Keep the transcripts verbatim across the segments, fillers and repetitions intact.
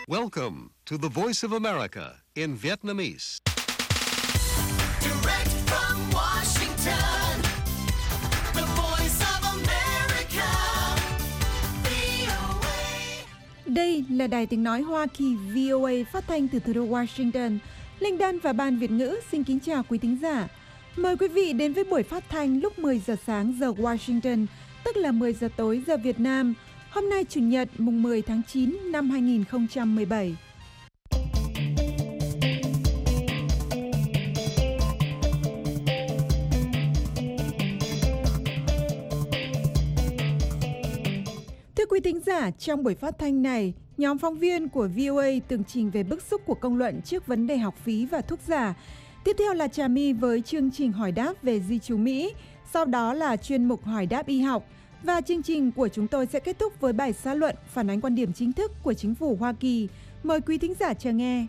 Welcome to the Voice of America in Vietnamese. Direct from Washington, the Voice of America, vê o a. Đây là Đài Tiếng Nói Hoa Kỳ vê o a phát thanh từ thủ đô Washington. Linh Đan và Ban Việt ngữ xin kính chào quý thính giả. Mời quý vị đến với buổi phát thanh lúc mười giờ sáng giờ Washington, tức là mười giờ tối giờ Việt Nam. Hôm nay Chủ nhật mùng mười tháng chín năm hai nghìn không trăm mười bảy. Thưa quý thính giả, trong buổi phát thanh này, nhóm phóng viên của vê o a tường trình về bức xúc của công luận trước vấn đề học phí và thuốc giả. Tiếp theo là Trà My với chương trình hỏi đáp về di trú Mỹ, sau đó là chuyên mục hỏi đáp y học. Và chương trình của chúng tôi sẽ kết thúc với bài xã luận phản ánh quan điểm chính thức của chính phủ Hoa Kỳ. Mời quý thính giả chờ nghe.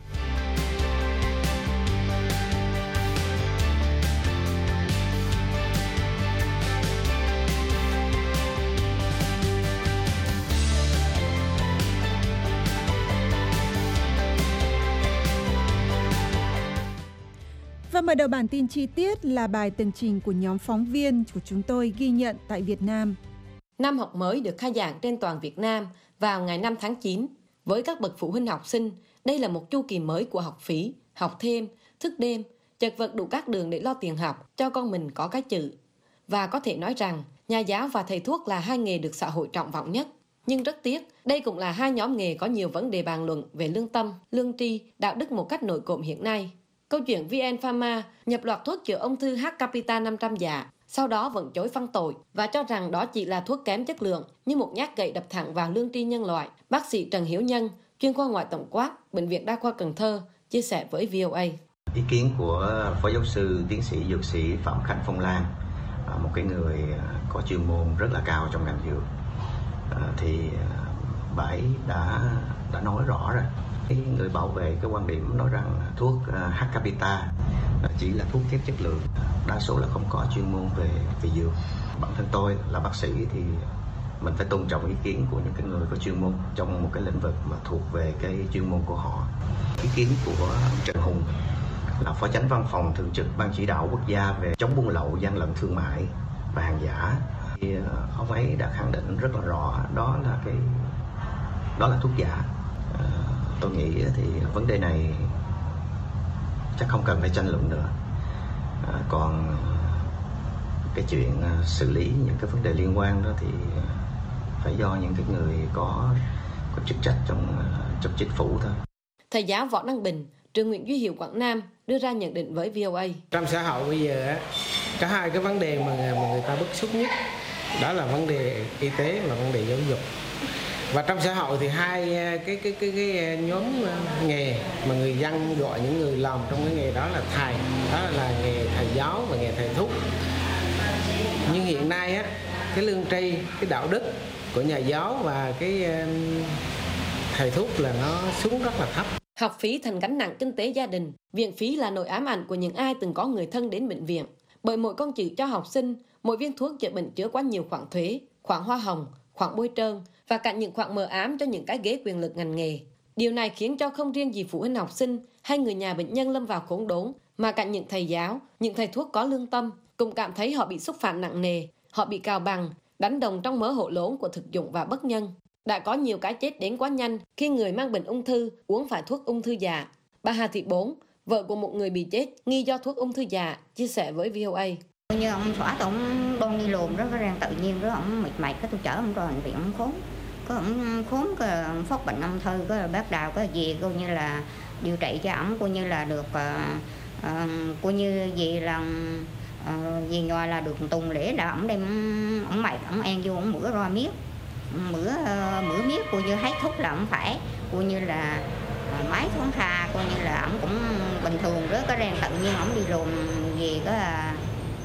Và mở đầu bản tin chi tiết là bài tường trình của nhóm phóng viên của chúng tôi ghi nhận tại Việt Nam. Năm học mới được khai giảng trên toàn Việt Nam vào ngày năm tháng chín. Với các bậc phụ huynh học sinh, đây là một chu kỳ mới của học phí, học thêm, thức đêm, chật vật đủ các đường để lo tiền học cho con mình có cái chữ. Và có thể nói rằng, nhà giáo và thầy thuốc là hai nghề được xã hội trọng vọng nhất. Nhưng rất tiếc, đây cũng là hai nhóm nghề có nhiều vấn đề bàn luận về lương tâm, lương tri, đạo đức một cách nổi cộm hiện nay. Câu chuyện vê en Pharma nhập loạt thuốc chữa ung thư H-Capita năm trăm giả, sau đó vẫn chối phân tội và cho rằng đó chỉ là thuốc kém chất lượng như một nhát gậy đập thẳng vào lương tri nhân loại. Bác sĩ Trần Hiếu Nhân, chuyên khoa ngoại tổng quát, Bệnh viện Đa khoa Cần Thơ, chia sẻ với vê o a. Ý kiến của Phó Giáo sư Tiến sĩ Dược sĩ Phạm Khánh Phong Lan, một cái người có chuyên môn rất là cao trong ngành dược, thì bà ấy đã đã nói rõ rồi. Cái người bảo vệ cái quan điểm nói rằng thuốc H-Capita chỉ là thuốc kém chất lượng, đa số là không có chuyên môn về về dược. Bản thân tôi là bác sĩ thì mình phải tôn trọng ý kiến của những cái người có chuyên môn trong một cái lĩnh vực mà thuộc về cái chuyên môn của họ. Ý kiến của ông Trần Hùng là Phó Chánh Văn phòng Thường trực Ban Chỉ đạo Quốc gia về chống buôn lậu, gian lận thương mại và hàng giả, thì ông ấy đã khẳng định rất là rõ đó là cái đó là thuốc giả. Tôi nghĩ thì vấn đề này chắc không cần phải tranh luận nữa. À, còn cái chuyện xử lý những cái vấn đề liên quan đó thì phải do những cái người có có chức trách trong trong chính phủ thôi. Thầy giáo Võ Đăng Bình, trường Nguyễn Duy Hiệu Quảng Nam đưa ra nhận định với vê o a. Trong xã hội bây giờ á, có hai cái vấn đề mà người, mà người ta bức xúc nhất, đó là vấn đề y tế và vấn đề giáo dục. Và trong xã hội thì hai cái cái cái cái nhóm nghề mà người dân gọi những người làm trong cái nghề đó là thầy, đó là nghề thầy giáo và nghề thầy thuốc. Nhưng hiện nay á, cái lương tri, cái đạo đức của nhà giáo và cái thầy thuốc là nó xuống rất là thấp. Học phí thành gánh nặng kinh tế gia đình, viện phí là nỗi ám ảnh của những ai từng có người thân đến bệnh viện. Bởi mỗi con chữ cho học sinh, mỗi viên thuốc chữa bệnh chứa quá nhiều khoản thuế, khoản hoa hồng, khoản bôi trơn và cả những khoản mờ ám cho những cái ghế quyền lực ngành nghề. Điều này khiến cho không riêng gì phụ huynh học sinh hay người nhà bệnh nhân lâm vào khốn đốn, mà cả những thầy giáo, những thầy thuốc có lương tâm cũng cảm thấy họ bị xúc phạm nặng nề, họ bị cào bằng, đánh đồng trong mớ hổ lốn của thực dụng và bất nhân. Đã có nhiều cái chết đến quá nhanh khi người mang bệnh ung thư uống phải thuốc ung thư giả. Bà Hà Thị Bốn, vợ của một người bị chết nghi do thuốc ung thư giả, chia sẻ với vê o a. Như ông xóa tôi ông đôn đi lùm rất ràng tự nhiên đó, ông mệt mệt cái tôi chở ông rồi bệnh viện ông khốn, có ông khốn cái phát bệnh ung thư, cái bác đào cái gì coi như là điều trị cho ông coi như là được uh, uh, coi như gì là uh, gì ngoài là được tuần lễ là ông đem ông mệt ông ăn vô ông bữa roi miết bữa uh, bữa miết coi như hết thuốc là ông phải coi như là uh, mấy tháng tha coi như là ông cũng bình thường rất cái ràng tự nhiên ông đi lùm gì cái uh,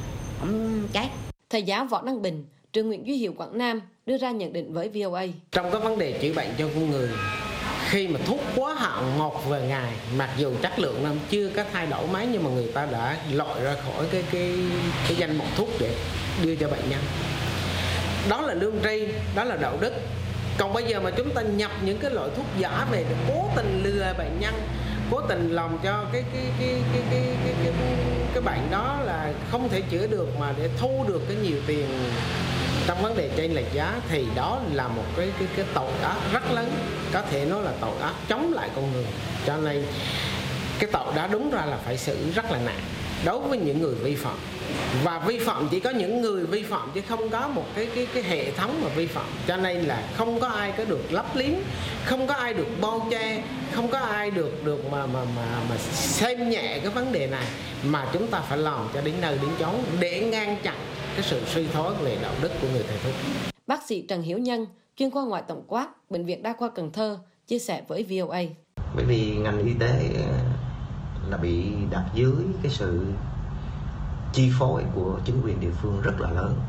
ông chết. Thầy giáo Võ Đăng Bình, trường Nguyễn Duy Hiệu Quảng Nam đưa ra nhận định với vê o a. Trong cái vấn đề chữa bệnh cho con người, khi mà thuốc quá hạn một vài ngày, mặc dù chất lượng nó chưa có thay đổi mấy nhưng mà người ta đã loại ra khỏi cái cái cái danh mục thuốc để đưa cho bệnh nhân. Đó là lương tri, đó là đạo đức. Còn bây giờ mà chúng ta nhập những cái loại thuốc giả về để cố tình lừa bệnh nhân, cố tình làm cho cái cái cái cái cái cái cái, cái bệnh đó là không thể chữa được mà để thu được cái nhiều tiền trong vấn đề chênh lệch giá, thì đó là một cái cái cái tội ác rất lớn, có thể nói là tội ác chống lại con người. Cho nên cái tội đó đúng ra là phải xử rất là nặng đối với những người vi phạm. Và vi phạm chỉ có những người vi phạm chứ không có một cái cái cái hệ thống mà vi phạm. Cho nên là không có ai có được lấp liếm, không có ai được bao che, không có ai được được mà mà mà mà xem nhẹ cái vấn đề này, mà chúng ta phải làm cho đến nơi đến chốn để ngăn chặn cái sự suy thoái về đạo đức của người thầy thuốc. Bác sĩ Trần Hiếu Nhân, chuyên khoa ngoại tổng quát, Bệnh viện Đa khoa Cần Thơ, chia sẻ với vê o a. Bởi vì ngành y tế là bị đặt dưới cái sự chi phối của chính quyền địa phương rất là lớn,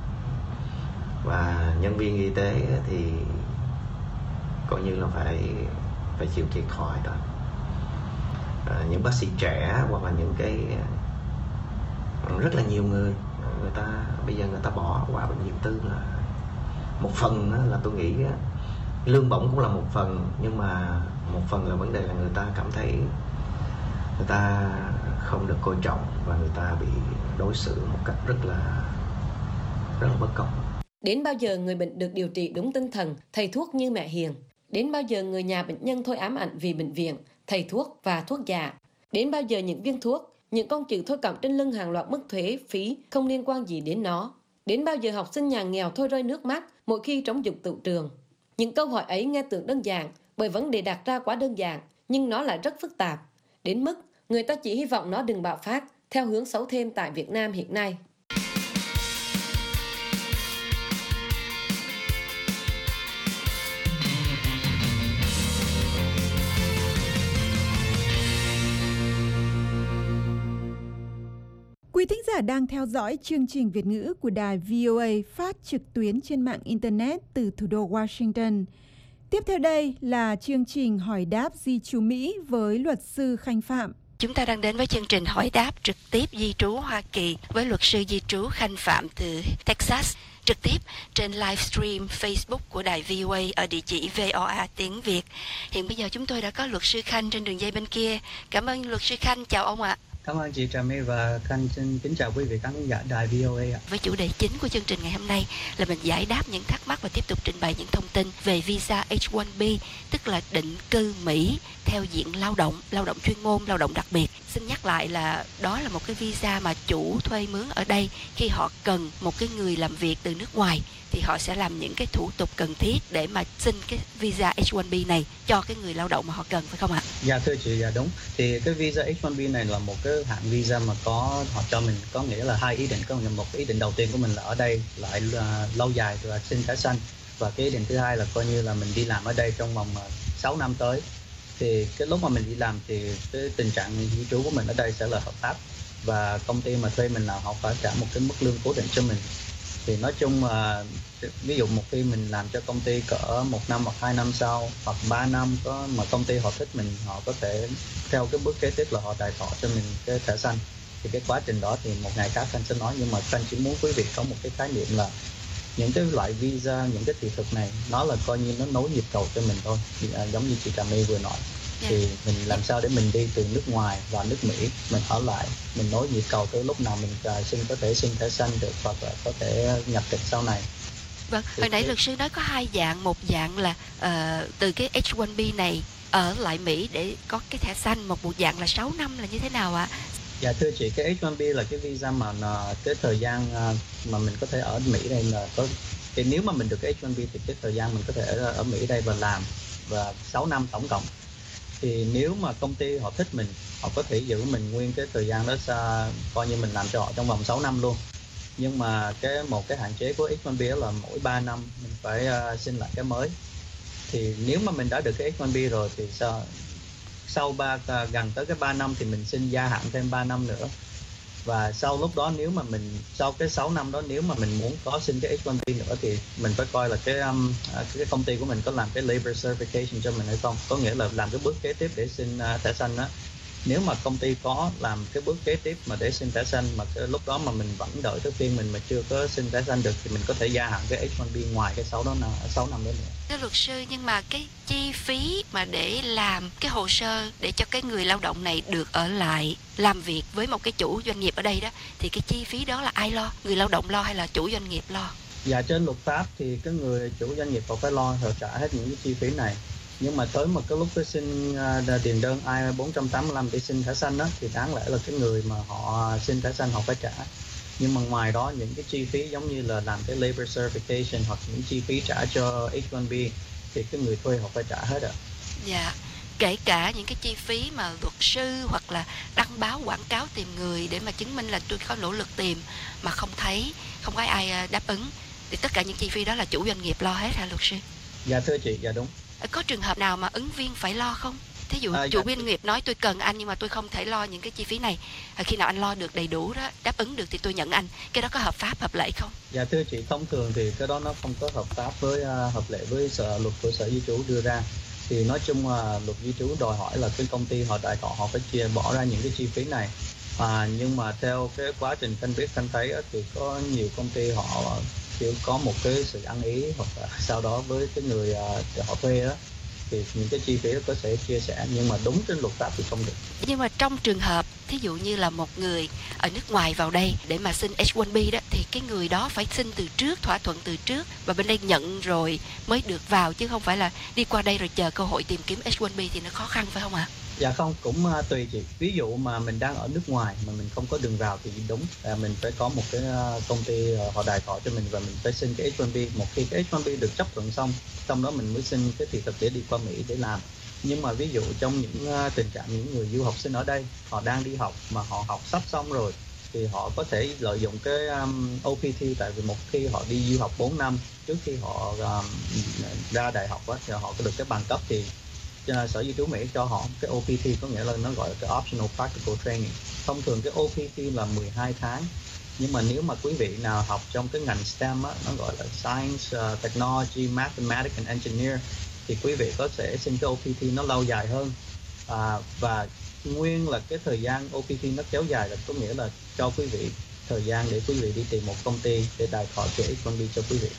và nhân viên y tế thì coi như là phải phải chịu thiệt thòi đó. À, những bác sĩ trẻ hoặc là những cái rất là nhiều người người ta bây giờ người ta bỏ qua bệnh viện tư là một phần là tôi nghĩ lương bổng cũng là một phần, nhưng mà một phần là vấn đề là người ta cảm thấy người ta không được coi trọng và người ta bị đối xử một cách rất là rất là bất công. Đến bao giờ người bệnh được điều trị đúng tinh thần, thầy thuốc như mẹ hiền? Đến bao giờ người nhà bệnh nhân thôi ám ảnh vì bệnh viện, thầy thuốc và thuốc giả? Đến bao giờ những viên thuốc, những con chữ thôi cộng trên lưng hàng loạt mức thuế, phí không liên quan gì đến nó? Đến bao giờ học sinh nhà nghèo thôi rơi nước mắt mỗi khi trống dục tựu trường? Những câu hỏi ấy nghe tưởng đơn giản, bởi vấn đề đặt ra quá đơn giản, nhưng nó lại rất phức tạp, đến mức người ta chỉ hy vọng nó đừng bạo phát theo hướng xấu thêm tại Việt Nam hiện nay. Quý thính giả đang theo dõi chương trình Việt ngữ của đài vê o a phát trực tuyến trên mạng Internet từ thủ đô Washington. Tiếp theo đây là chương trình hỏi đáp di trú Mỹ với luật sư Khanh Phạm. Chúng ta đang đến với chương trình hỏi đáp trực tiếp di trú Hoa Kỳ với luật sư di trú Khanh Phạm từ Texas, trực tiếp trên livestream Facebook của đài vê o a ở địa chỉ vê o a tiếng Việt. Hiện bây giờ chúng tôi đã có luật sư Khanh trên đường dây bên kia. Cảm ơn luật sư Khanh, chào ông ạ. Cảm ơn chị Trà My và Khanh, xin kính chào quý vị khán giả đài vê o a ạ. Với chủ đề chính của chương trình ngày hôm nay là mình giải đáp những thắc mắc và tiếp tục trình bày những thông tin về visa H một B, tức là định cư Mỹ theo diện lao động, lao động chuyên môn, lao động đặc biệt. Xin nhắc lại là đó là một cái visa mà chủ thuê mướn ở đây khi họ cần một cái người làm việc từ nước ngoài thì họ sẽ làm những cái thủ tục cần thiết để mà xin cái visa H một B này cho cái người lao động mà họ cần, phải không ạ? Dạ thưa chị, dạ đúng. Thì cái visa H một B này là một cái hạng visa mà có họ cho mình có nghĩa là hai ý định. Có một cái ý định đầu tiên của mình là ở đây lại uh, lâu dài và xin thẻ xanh, và cái ý định thứ hai là coi như là mình đi làm ở đây trong vòng uh, sáu năm tới. Thì cái lúc mà mình đi làm thì cái tình trạng di trú của mình ở đây sẽ là hợp pháp, và công ty mà thuê mình là họ phải trả một cái mức lương cố định cho mình. Thì nói chung là ví dụ một khi mình làm cho công ty cỡ một năm hoặc hai năm sau hoặc ba năm có mà công ty họ thích mình, họ có thể theo cái bước kế tiếp là họ đài thọ cho mình cái thẻ xanh. Thì cái quá trình đó thì một ngày khác Khanh sẽ nói, nhưng mà Khanh chỉ muốn quý vị có một cái khái niệm là những cái loại visa, những cái thị thực này nó là coi như nó nối nhịp cầu cho mình thôi. À, giống như chị Trà My vừa nói, yeah. Thì mình làm sao để mình đi từ nước ngoài vào nước Mỹ, mình ở lại, mình nối nhịp cầu tới lúc nào mình uh, xin có thể xin thẻ xanh được, hoặc là có thể nhập tịch sau này. Vâng, thì hồi nãy luật sư nói có hai dạng, một dạng là uh, từ cái H một B này ở lại Mỹ để có cái thẻ xanh, một bộ dạng là sáu năm, là như thế nào ạ? Dạ thưa chị, cái H một B là cái visa mà cái thời gian mà mình có thể ở Mỹ đây là có, thì nếu mà mình được cái H một B thì cái thời gian mình có thể ở, ở Mỹ đây và làm và sáu năm tổng cộng. Thì nếu mà công ty họ thích mình, họ có thể giữ mình nguyên cái thời gian đó, xa, coi như mình làm cho họ trong vòng sáu năm luôn. Nhưng mà cái một cái hạn chế của H một B là mỗi ba năm mình phải uh, xin lại cái mới. Thì nếu mà mình đã được cái H một B rồi thì sao? Sau ba gần tới cái ba năm thì mình xin gia hạn thêm ba năm nữa. Và sau lúc đó nếu mà mình sau cái sáu năm đó, nếu mà mình muốn có xin cái H một B nữa thì mình phải coi là cái um, cái công ty của mình có làm cái labor certification cho mình hay không. Có nghĩa là làm cái bước kế tiếp để xin uh, thẻ xanh đó. Nếu mà công ty có làm cái bước kế tiếp mà để xin thẻ xanh mà cái lúc đó mà mình vẫn đợi tới phiên mình mà chưa có xin thẻ xanh được thì mình có thể gia hạn cái H một B ngoài cái sáu đó nào sáu năm đó nữa. Thưa luật sư, nhưng mà cái chi phí mà để làm cái hồ sơ để cho cái người lao động này được ở lại làm việc với một cái chủ doanh nghiệp ở đây đó, thì cái chi phí đó là ai lo? Người lao động lo hay là chủ doanh nghiệp lo? Dạ trên luật pháp thì cái người chủ doanh nghiệp họ phải lo, họ trả hết những cái chi phí này. Nhưng mà tới một cái lúc cái xin uh, điền đơn I bốn tám lăm để xin thẻ xanh đó, thì đáng lẽ là cái người mà họ xin thẻ xanh họ phải trả. Nhưng mà ngoài đó những cái chi phí giống như là làm cái labor certification hoặc những chi phí trả cho H một B thì cái người thuê họ phải trả hết ạ. Dạ, kể cả những cái chi phí mà luật sư hoặc là đăng báo quảng cáo tìm người để mà chứng minh là tôi có nỗ lực tìm mà không thấy, không có ai đáp ứng, thì tất cả những chi phí đó là chủ doanh nghiệp lo hết hả luật sư? Dạ thưa chị, dạ đúng. Có trường hợp nào mà ứng viên phải lo không? Thí dụ à, chủ dạ. doanh nghiệp nói tôi cần anh nhưng mà tôi không thể lo những cái chi phí này, à, khi nào anh lo được đầy đủ đó, đáp ứng được thì tôi nhận anh, cái đó có hợp pháp hợp lệ không? Dạ thưa chị, thông thường thì cái đó nó không có hợp pháp với uh, hợp lệ với sở luật của sở di trú đưa ra. Thì nói chung uh, luật di trú đòi hỏi là cái công ty họ đại thọ họ phải chia bỏ ra những cái chi phí này. À, nhưng mà theo cái quá trình Khanh biết Khanh thấy á, thì có nhiều công ty họ kiểu có một cái sự ăn ý hoặc là sau đó với cái người uh, họ thuê đó thì những cái chi phí đó có thể chia sẻ, nhưng mà đúng trên luật pháp thì không được. Nhưng mà trong trường hợp thí dụ như là một người ở nước ngoài vào đây để mà xin H một B đó, thì cái người đó phải xin từ trước, thỏa thuận từ trước và bên đây nhận rồi mới được vào, chứ không phải là đi qua đây rồi chờ cơ hội tìm kiếm H một B thì nó khó khăn phải không ạ? Dạ không, cũng uh, tùy chị. Ví dụ mà mình đang ở nước ngoài mà mình không có đường vào thì đúng, à, mình phải có một cái uh, công ty uh, họ đài thọ cho mình và mình phải xin cái H một B. Một khi cái H một B được chấp thuận xong, trong đó mình mới xin cái thị thực để đi qua Mỹ để làm. Nhưng mà ví dụ trong những uh, tình trạng những người du học sinh ở đây, họ đang đi học mà họ học sắp xong rồi thì họ có thể lợi dụng cái um, O P T, tại vì một khi họ đi du học bốn năm trước khi họ um, ra đại học á, thì họ có được cái bằng cấp thì sở di trú Mỹ cho họ cái O P T, có nghĩa là nó gọi là cái Optional Practical Training. Thông thường cái O P T là mười hai tháng, nhưng mà nếu mà quý vị nào học trong cái ngành STEM á, nó gọi là Science, uh, Technology, Mathematics and Engineer thì quý vị có thể xin cái O P T nó lâu dài hơn, à, và nguyên là cái thời gian O P T nó kéo dài là có nghĩa là cho quý vị thời gian để quý vị đi tìm một công ty để đài thọ cái H một B cho quý vị.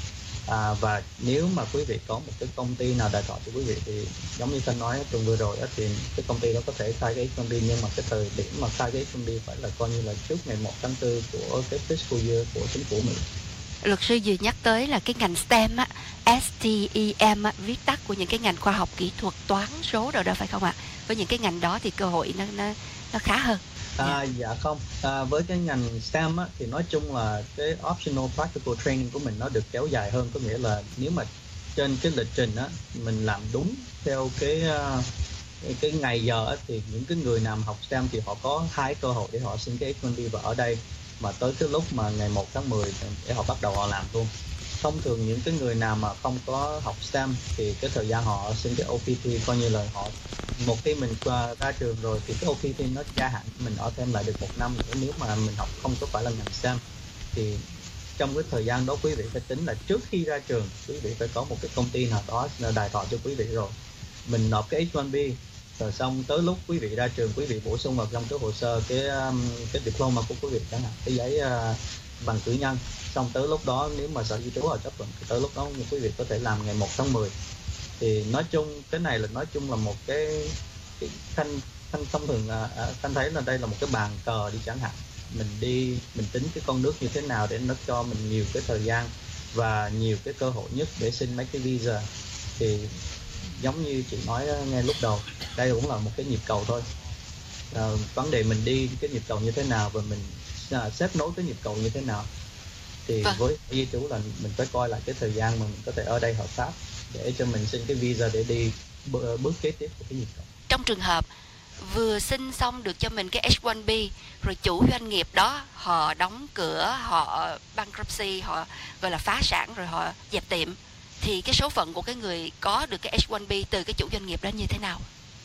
À, và nếu mà quý vị có một cái công ty nào đài thọ cho quý vị thì giống như Khanh nói tuần vừa rồi á, thì cái công ty đó có thể khai cái H một B, nhưng mà cái thời điểm mà khai cái H một B phải là coi như là trước ngày một tháng tư của cái fiscal year của chính phủ Mỹ. Luật sư vừa nhắc tới là cái ngành STEM á, S T E M á, viết tắt của những cái ngành khoa học kỹ thuật toán số rồi đó phải không ạ? Với những cái ngành đó thì cơ hội nó nó nó khá hơn. À, dạ không, à, với cái ngành STEM á, thì nói chung là cái Optional Practical Training của mình nó được kéo dài hơn, có nghĩa là nếu mà trên cái lịch trình á, mình làm đúng theo cái cái, cái ngày giờ á, thì những cái người nào học STEM thì họ có hai cơ hội để họ xin cái H một B và ở đây mà tới cái lúc mà ngày một tháng mười để họ bắt đầu họ làm luôn. Thông thường những cái người nào mà không có học STEM thì cái thời gian họ xin cái O P T coi như là họ một khi mình qua ra trường rồi thì cái O P T nó gia hạn mình ở thêm lại được một năm nữa. Nếu mà mình học không có phải là ngành STEM thì trong cái thời gian đó quý vị phải tính là trước khi ra trường quý vị phải có một cái công ty nào đó đài thọ cho quý vị rồi mình nộp cái H một B, rồi xong tới lúc quý vị ra trường quý vị bổ sung vào trong cái hồ sơ cái cái diploma của quý vị chẳng hạn, cái giấy uh, bằng cử nhân, xong tới lúc đó nếu mà sở di trú họ chấp thuận thì tới lúc đó quý vị có thể làm ngày một tháng mười. Thì nói chung cái này là nói chung là một cái, cái Khanh Khanh thông thường Khanh thấy là đây là một cái bàn cờ đi chẳng hạn, mình đi mình tính cái con nước như thế nào để nó cho mình nhiều cái thời gian và nhiều cái cơ hội nhất để xin mấy cái visa. Thì giống như chị nói ngay lúc đầu, đây cũng là một cái nhịp cầu thôi. À, vấn đề mình đi cái nhịp cầu như thế nào và mình à, xếp nối cái nhịp cầu như thế nào thì vâng. Với di trú là mình phải coi lại cái thời gian mà mình có thể ở đây hợp pháp để cho mình xin cái visa để đi bước kế tiếp của cái nhịp cầu. Trong trường hợp vừa xin xong được cho mình cái H một B rồi chủ doanh nghiệp đó họ đóng cửa, họ bankruptcy, họ gọi là phá sản rồi họ dẹp tiệm, thì cái số phận của cái người có được cái H một B từ cái chủ doanh nghiệp đó như thế nào?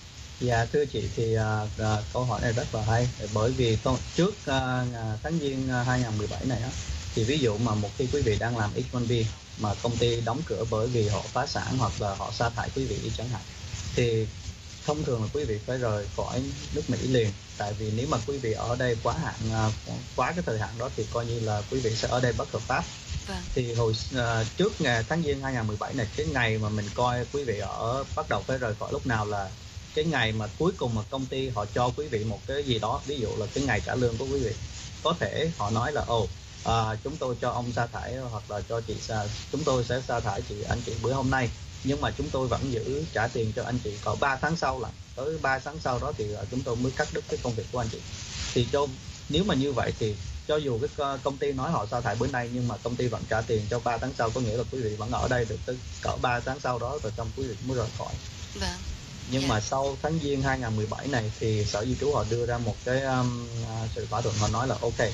Dạ thưa chị thì uh, uh, câu hỏi này rất là hay, bởi vì con, trước uh, tháng Giêng hai không một bảy này á, thì ví dụ mà một khi quý vị đang làm H một B mà công ty đóng cửa bởi vì họ phá sản hoặc là họ sa thải quý vị chẳng hạn, thì thông thường là quý vị phải rời khỏi nước Mỹ liền, tại vì nếu mà quý vị ở đây quá hạn à, quá cái thời hạn đó thì coi như là quý vị sẽ ở đây bất hợp pháp. Vâng. Thì hồi à, trước ngày tháng Giêng hai không một bảy này, cái ngày mà mình coi quý vị ở bắt đầu phải rời khỏi lúc nào là cái ngày mà cuối cùng mà công ty họ cho quý vị một cái gì đó, ví dụ là cái ngày trả lương của quý vị. Có thể họ nói là ồ à, chúng tôi cho ông sa thải hoặc là cho chị sa, chúng tôi sẽ sa thải chị anh chị bữa hôm nay, nhưng mà chúng tôi vẫn giữ trả tiền cho anh chị còn ba tháng sau, là tới ba tháng sau đó thì chúng tôi mới cắt đứt cái công việc của anh chị. Thì cho nếu mà như vậy thì cho dù cái công ty nói họ sa thải bữa nay nhưng mà công ty vẫn trả tiền cho ba tháng sau, có nghĩa là quý vị vẫn ở đây được tới cỡ ba tháng sau đó rồi trong quý vị mới rời khỏi. Vâng. Nhưng Dạ. mà sau tháng Giêng hai không một bảy này thì Sở Di trú họ đưa ra một cái um, sự thỏa thuận, họ nói là ok,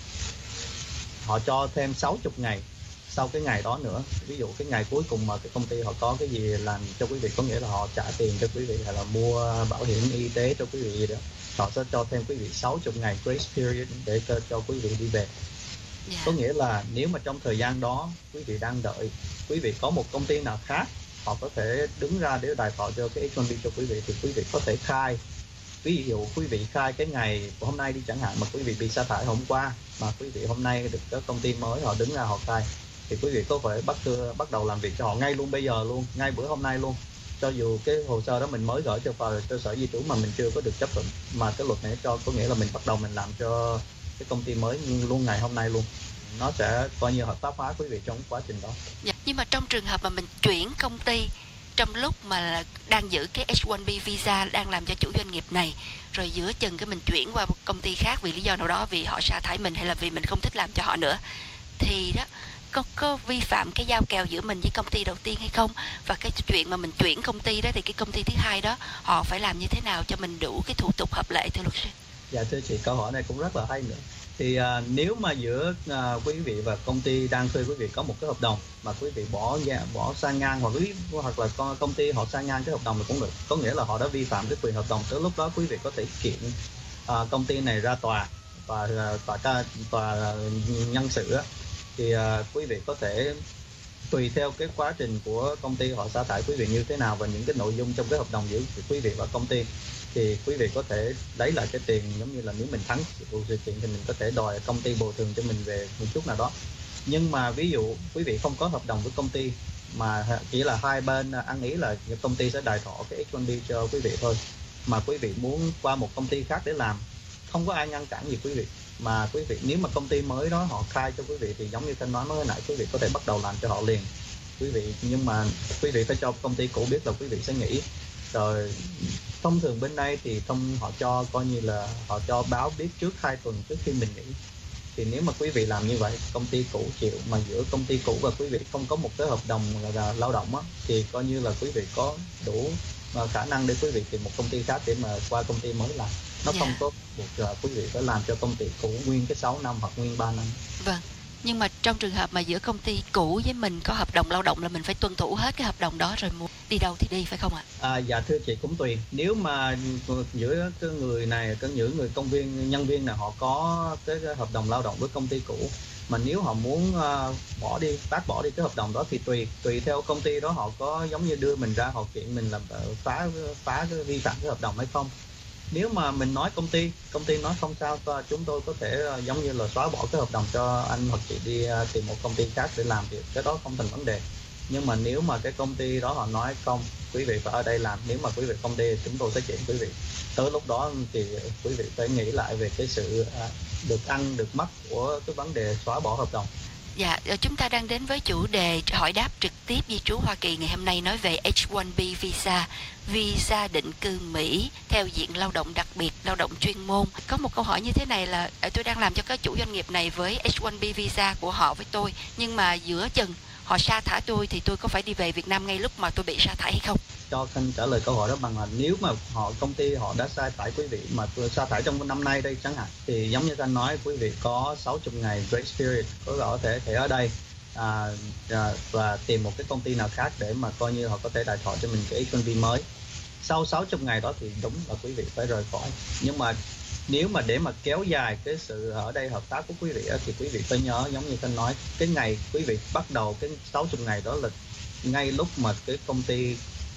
họ cho thêm sáu mươi ngày sau cái ngày đó nữa. Ví dụ cái ngày cuối cùng mà cái công ty họ có cái gì làm cho quý vị, có nghĩa là họ trả tiền cho quý vị hay là mua bảo hiểm y tế cho quý vị gì đó, họ sẽ cho thêm quý vị sáu mươi ngày grace period để cho, cho quý vị đi về. Dạ. Có nghĩa là nếu mà trong thời gian đó quý vị đang đợi, quý vị có một công ty nào khác họ có thể đứng ra để đài thọ cho cái H one B cho quý vị thì quý vị có thể khai. Ví dụ quý vị khai cái ngày của hôm nay đi chẳng hạn, mà quý vị bị sa thải hôm qua mà quý vị hôm nay được cái công ty mới họ đứng ra họ khai, thì quý vị có thể bắt bắt đầu làm việc cho họ ngay luôn bây giờ luôn, ngay bữa hôm nay luôn. Cho dù cái hồ sơ đó mình mới gửi cho vào cho Sở Di trú mà mình chưa có được chấp thuận, mà cái luật này cho có nghĩa là mình bắt đầu mình làm cho cái công ty mới luôn ngày hôm nay luôn. Nó sẽ coi như hợp pháp hóa quý vị trong quá trình đó. Dạ. Nhưng mà trong trường hợp mà mình chuyển công ty trong lúc mà đang giữ cái H one B visa đang làm cho chủ doanh nghiệp này, rồi giữa chừng cái mình chuyển qua một công ty khác vì lý do nào đó, vì họ sa thải mình hay là vì mình không thích làm cho họ nữa, thì đó có, có vi phạm cái giao kèo giữa mình với công ty đầu tiên hay không? Và cái chuyện mà mình chuyển công ty đó thì cái công ty thứ hai đó họ phải làm như thế nào cho mình đủ cái thủ tục hợp lệ thưa luật sư? Dạ thưa chị, câu hỏi này cũng rất là hay nữa. Thì à, nếu mà giữa à, quý vị và công ty đang thuê quý vị có một cái hợp đồng mà quý vị bỏ bỏ sang ngang, hoặc lý hoặc là con công ty họ sang ngang cái hợp đồng thì cũng được, có nghĩa là họ đã vi phạm cái quyền hợp đồng, tới lúc đó quý vị có thể kiện à, công ty này ra tòa và tòa tòa, tòa nhân sự á, thì à, quý vị có thể tùy theo cái quá trình của công ty họ sa thải quý vị như thế nào và những cái nội dung trong cái hợp đồng giữa quý vị và công ty, thì quý vị có thể lấy lại cái tiền. Giống như là nếu mình thắng vụ sự kiện thì mình có thể đòi công ty bồi thường cho mình về một chút nào đó. Nhưng mà ví dụ quý vị không có hợp đồng với công ty mà chỉ là hai bên ăn ý là công ty sẽ đài thọ cái H one B cho quý vị thôi, mà quý vị muốn qua một công ty khác để làm, không có ai ngăn cản gì quý vị, mà quý vị nếu mà công ty mới đó họ khai cho quý vị thì giống như Thanh nói mới nãy, quý vị có thể bắt đầu làm cho họ liền quý vị. Nhưng mà quý vị phải cho công ty cũ biết là quý vị sẽ nghỉ. Rồi thông thường bên đây thì thông họ cho coi như là họ cho báo biết trước hai tuần trước khi mình nghỉ. Thì nếu mà quý vị làm như vậy, công ty cũ chịu, mà giữa công ty cũ và quý vị không có một cái hợp đồng là lao động á, thì coi như là quý vị có đủ khả năng để quý vị tìm một công ty khác để mà qua công ty mới làm. Nó Dạ. không có buộc uh, quý vị phải làm cho công ty cũ nguyên cái sáu năm hoặc nguyên ba năm. Vâng. Nhưng mà trong trường hợp mà giữa công ty cũ với mình có hợp đồng lao động là mình phải tuân thủ hết cái hợp đồng đó rồi muốn đi đâu thì đi, phải không ạ? À, dạ thưa chị, cũng tùy. Nếu mà giữa cái người này, cái những người công viên, nhân viên này họ có cái, cái hợp đồng lao động với công ty cũ, mà nếu họ muốn uh, bỏ đi, bác bỏ đi cái hợp đồng đó thì tùy tùy theo công ty đó họ có giống như đưa mình ra họ kiện mình làm phá phá cái vi phạm cái hợp đồng hay không. Nếu mà mình nói công ty, công ty nói không sao, chúng tôi có thể giống như là xóa bỏ cái hợp đồng cho anh hoặc chị đi tìm một công ty khác để làm, thì cái đó không thành vấn đề. Nhưng mà nếu mà cái công ty đó họ nói không, quý vị phải ở đây làm, nếu mà quý vị không đi chúng tôi sẽ kiện quý vị. Tới lúc đó thì quý vị phải nghĩ lại về cái sự được ăn được mất của cái vấn đề xóa bỏ hợp đồng. Dạ, chúng ta đang đến với chủ đề hỏi đáp trực tiếp di trú Hoa Kỳ ngày hôm nay, nói về H one B visa, visa định cư Mỹ theo diện lao động đặc biệt, lao động chuyên môn. Có một câu hỏi như thế này là tôi đang làm cho các chủ doanh nghiệp này với H one B visa của họ với tôi, nhưng mà giữa chừng họ sa thải tôi thì tôi có phải đi về Việt Nam ngay lúc mà tôi bị sa thải hay không? Cho Khanh trả lời câu hỏi đó bằng là nếu mà họ công ty họ đã sa thải quý vị mà tôi sa thải trong năm nay đây chẳng hạn, thì giống như Khanh nói, quý vị có sáu mươi ngày grace period, có thể thể ở đây à, à, và tìm một cái công ty nào khác để mà coi như họ có thể đài thọ cho mình cái H one B mới. Sau sáu mươi ngày đó thì đúng là quý vị phải rời khỏi. Nhưng mà nếu mà để mà kéo dài cái sự ở đây hợp tác của quý vị thì quý vị phải nhớ, giống như Khanh nói, cái ngày quý vị bắt đầu cái sáu mươi ngày đó là ngay lúc mà cái công ty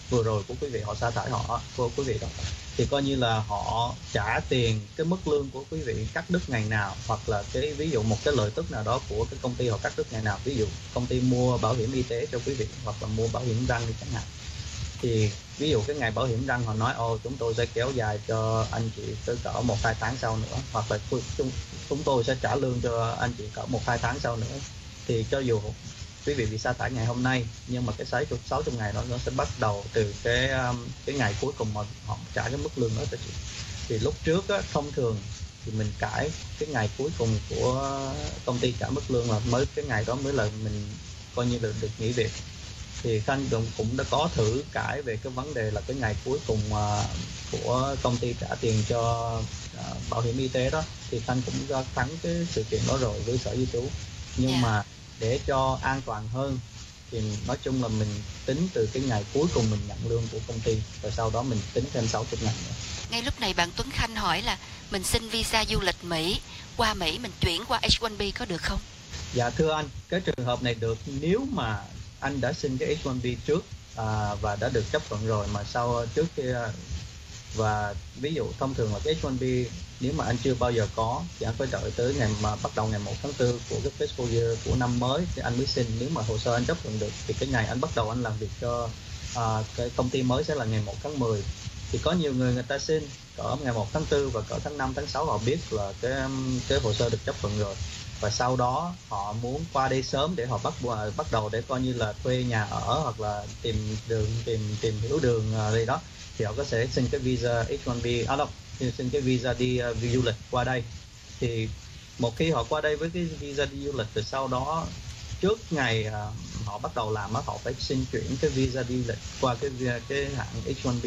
vừa rồi của quý vị, họ sa thải họ của quý vị đó, thì coi như là họ trả tiền cái mức lương của quý vị cắt đứt ngày nào, hoặc là cái ví dụ một cái lợi tức nào đó của cái công ty họ cắt đứt ngày nào, ví dụ công ty mua bảo hiểm y tế cho quý vị hoặc là mua bảo hiểm răng đi chẳng hạn, thì ví dụ cái ngày bảo hiểm răng họ nói ồ chúng tôi sẽ kéo dài cho anh chị tới cỡ một hai tháng sau nữa, hoặc là chúng, chúng tôi sẽ trả lương cho anh chị cỡ một hai tháng sau nữa, thì cho dù quý vị bị sa thải ngày hôm nay, nhưng mà cái sáu mươi ngày đó nó sẽ bắt đầu từ cái cái ngày cuối cùng mà họ trả cái mức lương đó cho chị. Thì lúc trước á, thông thường thì mình cãi cái ngày cuối cùng của công ty trả mức lương là mới cái ngày đó mới là mình coi như là được nghỉ việc. Thì Khanh cũng đã có thử cãi về cái vấn đề là cái ngày cuối cùng của công ty trả tiền cho bảo hiểm y tế đó, thì Khanh cũng đã thắng cái sự kiện đó rồi với Sở Di trú. Nhưng yeah. mà để cho an toàn hơn thì nói chung là mình tính từ cái ngày cuối cùng mình nhận lương của công ty, và sau đó mình tính thêm sáu mươi ngày nữa. Ngay lúc này bạn Tuấn Khanh hỏi là mình xin visa du lịch Mỹ, qua Mỹ mình chuyển qua H một B có được không? Dạ thưa anh, cái trường hợp này được nếu mà anh đã xin cái H một B trước à, và đã được chấp thuận rồi, mà sau trước kia, và ví dụ thông thường là cái H một B nếu mà anh chưa bao giờ có thì anh phải đợi tới ngày mà bắt đầu ngày một tháng tư của cái fiscal year của năm mới thì anh mới xin. Nếu mà hồ sơ anh chấp thuận được thì cái ngày anh bắt đầu anh làm việc cho à, cái công ty mới sẽ là ngày một tháng mười. Thì có nhiều người người ta xin cỡ ngày một tháng tư và cỡ tháng năm, tháng sáu họ biết là cái cái hồ sơ được chấp thuận rồi, và sau đó họ muốn qua đây sớm để họ bắt bắt đầu để coi như là thuê nhà ở hoặc là tìm đường tìm tìm hiểu đường đây đó, thì họ có thể xin cái visa H một B à đâu xin cái visa đi uh, du lịch qua đây. Thì một khi họ qua đây với cái visa đi du lịch thì sau đó trước ngày uh, họ bắt đầu làm á, họ phải xin chuyển cái visa đi du lịch qua cái cái hãng H một B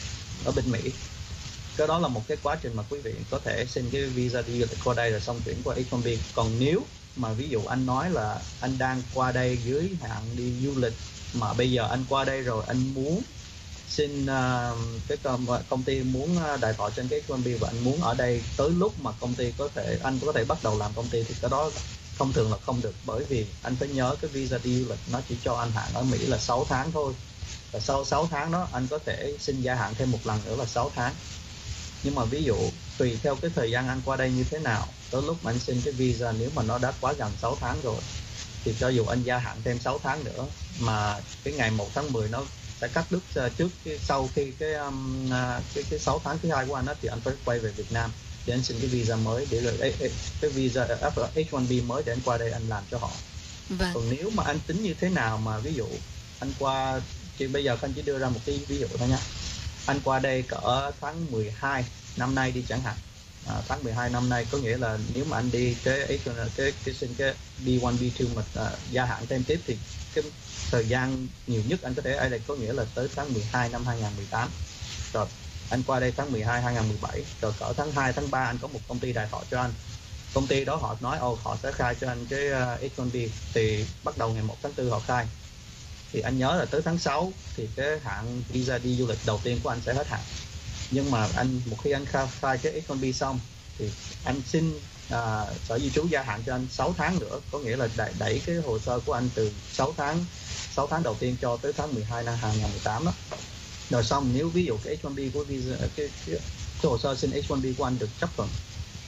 ở bên Mỹ. Cái đó là một cái quá trình mà quý vị có thể xin cái visa đi du lịch qua đây rồi xong chuyển qua H một B. Còn nếu mà ví dụ anh nói là anh đang qua đây dưới hãng đi du lịch mà bây giờ anh qua đây rồi anh muốn xin uh, cái công, công ty muốn đại thọ trên cái H một B và anh muốn ở đây tới lúc mà công ty có thể anh có thể bắt đầu làm công ty, thì cái đó thông thường là không được, bởi vì anh phải nhớ cái visa đi du lịch nó chỉ cho anh hạn ở Mỹ là sáu tháng thôi, và sau sáu tháng đó anh có thể xin gia hạn thêm một lần nữa là sáu tháng. Nhưng mà ví dụ tùy theo cái thời gian anh qua đây như thế nào, tới lúc mà anh xin cái visa nếu mà nó đã quá gần sáu tháng rồi thì cho dù anh gia hạn thêm sáu tháng nữa mà cái ngày một tháng mười nó sẽ cắt đứt trước cái, sau khi cái um, cái cái sáu tháng thứ hai của anh đó, thì anh phải quay về Việt Nam để anh xin cái visa mới để rồi cái visa H một B mới để anh qua đây anh làm cho họ. Vâng. Còn nếu mà anh tính như thế nào mà ví dụ anh qua, thì bây giờ anh chỉ đưa ra một cái ví dụ thôi nha, anh qua đây cỡ tháng mười hai năm nay đi chẳng hạn, à, tháng mười hai năm nay, có nghĩa là nếu mà anh đi cái cái cái, cái xin cái B một B hai mà à, gia hạn thêm tiếp thì cái thời gian nhiều nhất anh có thể ở đây có nghĩa là tới tháng mười hai năm hai nghìn không trăm mười tám. Rồi anh qua đây tháng mười hai hai nghìn không trăm mười bảy, rồi cỡ tháng hai tháng ba anh có một công ty đại thọ cho anh. Công ty đó họ nói ồ họ sẽ khai cho anh cái H một B, thì bắt đầu ngày một tháng tư họ khai. Thì anh nhớ là tới tháng sáu thì cái hạn visa đi du lịch đầu tiên của anh sẽ hết hạn. Nhưng mà anh một khi anh khai, khai cái H một B xong thì anh xin à, Sở Di trú gia hạn cho anh sáu tháng nữa, có nghĩa là đẩy, đẩy cái hồ sơ của anh từ sáu tháng sáu tháng đầu tiên cho tới tháng mười hai năm hai nghìn không trăm mười tám đó. Rồi xong nếu ví dụ cái H một B của visa cái, cái, cái hồ sơ xin H một B của anh được chấp thuận,